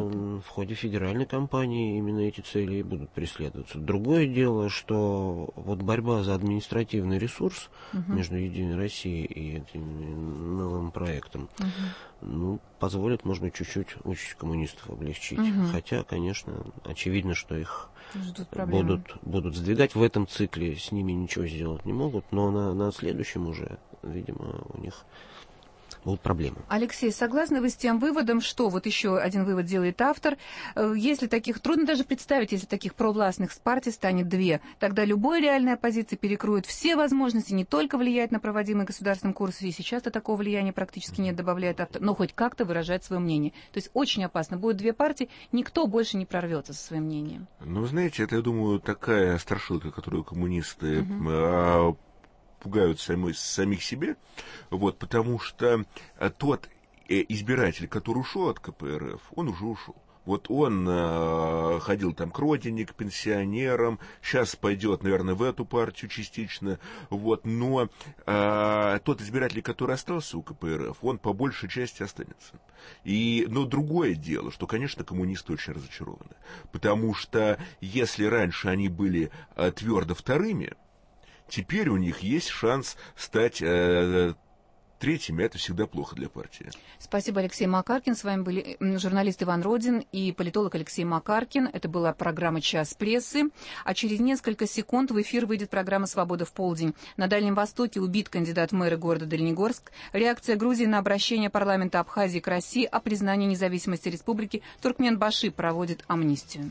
в ходе федеральной кампании именно эти цели и будут преследоваться. Другое дело, что вот борьба за административный ресурс угу. между Единой Россией и этим новым проектом угу. ну, позволит, может быть, чуть-чуть участь коммунистов облегчить. Угу. Хотя, конечно, очевидно, что их будут, будут сдвигать. В этом цикле с ними ничего сделать не могут, но на, на следующем уже, видимо, у них будут проблемы. Алексей, согласны вы с тем выводом, что вот еще один вывод делает автор, если таких, трудно даже представить, если таких провластных партий станет две, тогда любая реальная оппозиция перекроет все возможности не только влиять на проводимый государственным курс, и сейчас-то такого влияния практически нет, добавляет автор, но хоть как-то выражать свое мнение. То есть очень опасно. Будет две партии, никто больше не прорвется со своим мнением. Ну, знаете, это, я думаю, такая страшилка, которую коммунисты... Uh-huh. пугают сами, самих себе, вот, потому что тот избиратель, который ушел от ка пэ эр эф, он уже ушел. Вот он э, ходил там к родине, к пенсионерам, сейчас пойдет, наверное, в эту партию частично, вот, но э, тот избиратель, который остался у ка пэ эр эф, он по большей части останется. И, но другое дело, что, конечно, коммунисты очень разочарованы, потому что если раньше они были э, твердо вторыми, теперь у них есть шанс стать э, третьими, это всегда плохо для партии. Спасибо, Алексей Макаркин. С вами были журналист Иван Родин и политолог Алексей Макаркин. Это была программа «Час прессы». А через несколько секунд в эфир выйдет программа «Свобода в полдень». На Дальнем Востоке убит кандидат в мэры города Дальнегорск. Реакция Грузии на обращение парламента Абхазии к России о признании независимости республики. Туркменбаши проводит амнистию.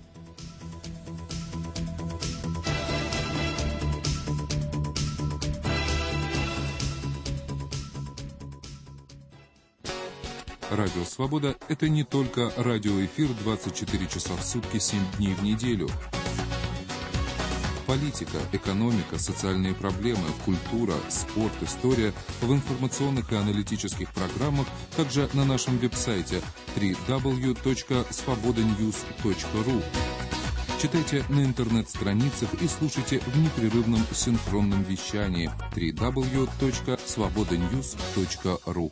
Радио «Свобода» — это не только радиоэфир двадцать четыре часа в сутки, семь дней в неделю. Политика, экономика, социальные проблемы, культура, спорт, история в информационных и аналитических программах, также на нашем веб-сайте дабл ю дабл ю дабл ю точка свобода ньюс точка ру. Читайте на интернет-страницах и слушайте в непрерывном синхронном вещании дабл ю дабл ю дабл ю точка свобода ньюс точка ру.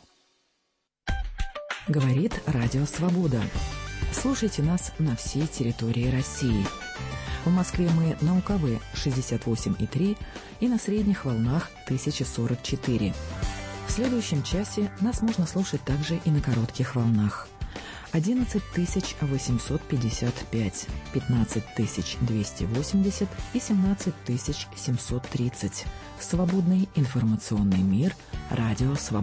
Говорит Радио Свобода. Слушайте нас на всей территории России. В Москве мы на У Ка В шестьдесят восемь и три и на средних волнах тысяча сорок четыре. В следующем часе нас можно слушать также и на коротких волнах. одиннадцать тысяч восемьсот пятьдесят пять, пятнадцать тысяч двести восемьдесят и семнадцать тысяч семьсот тридцать. Свободный информационный мир. Радио Свобода.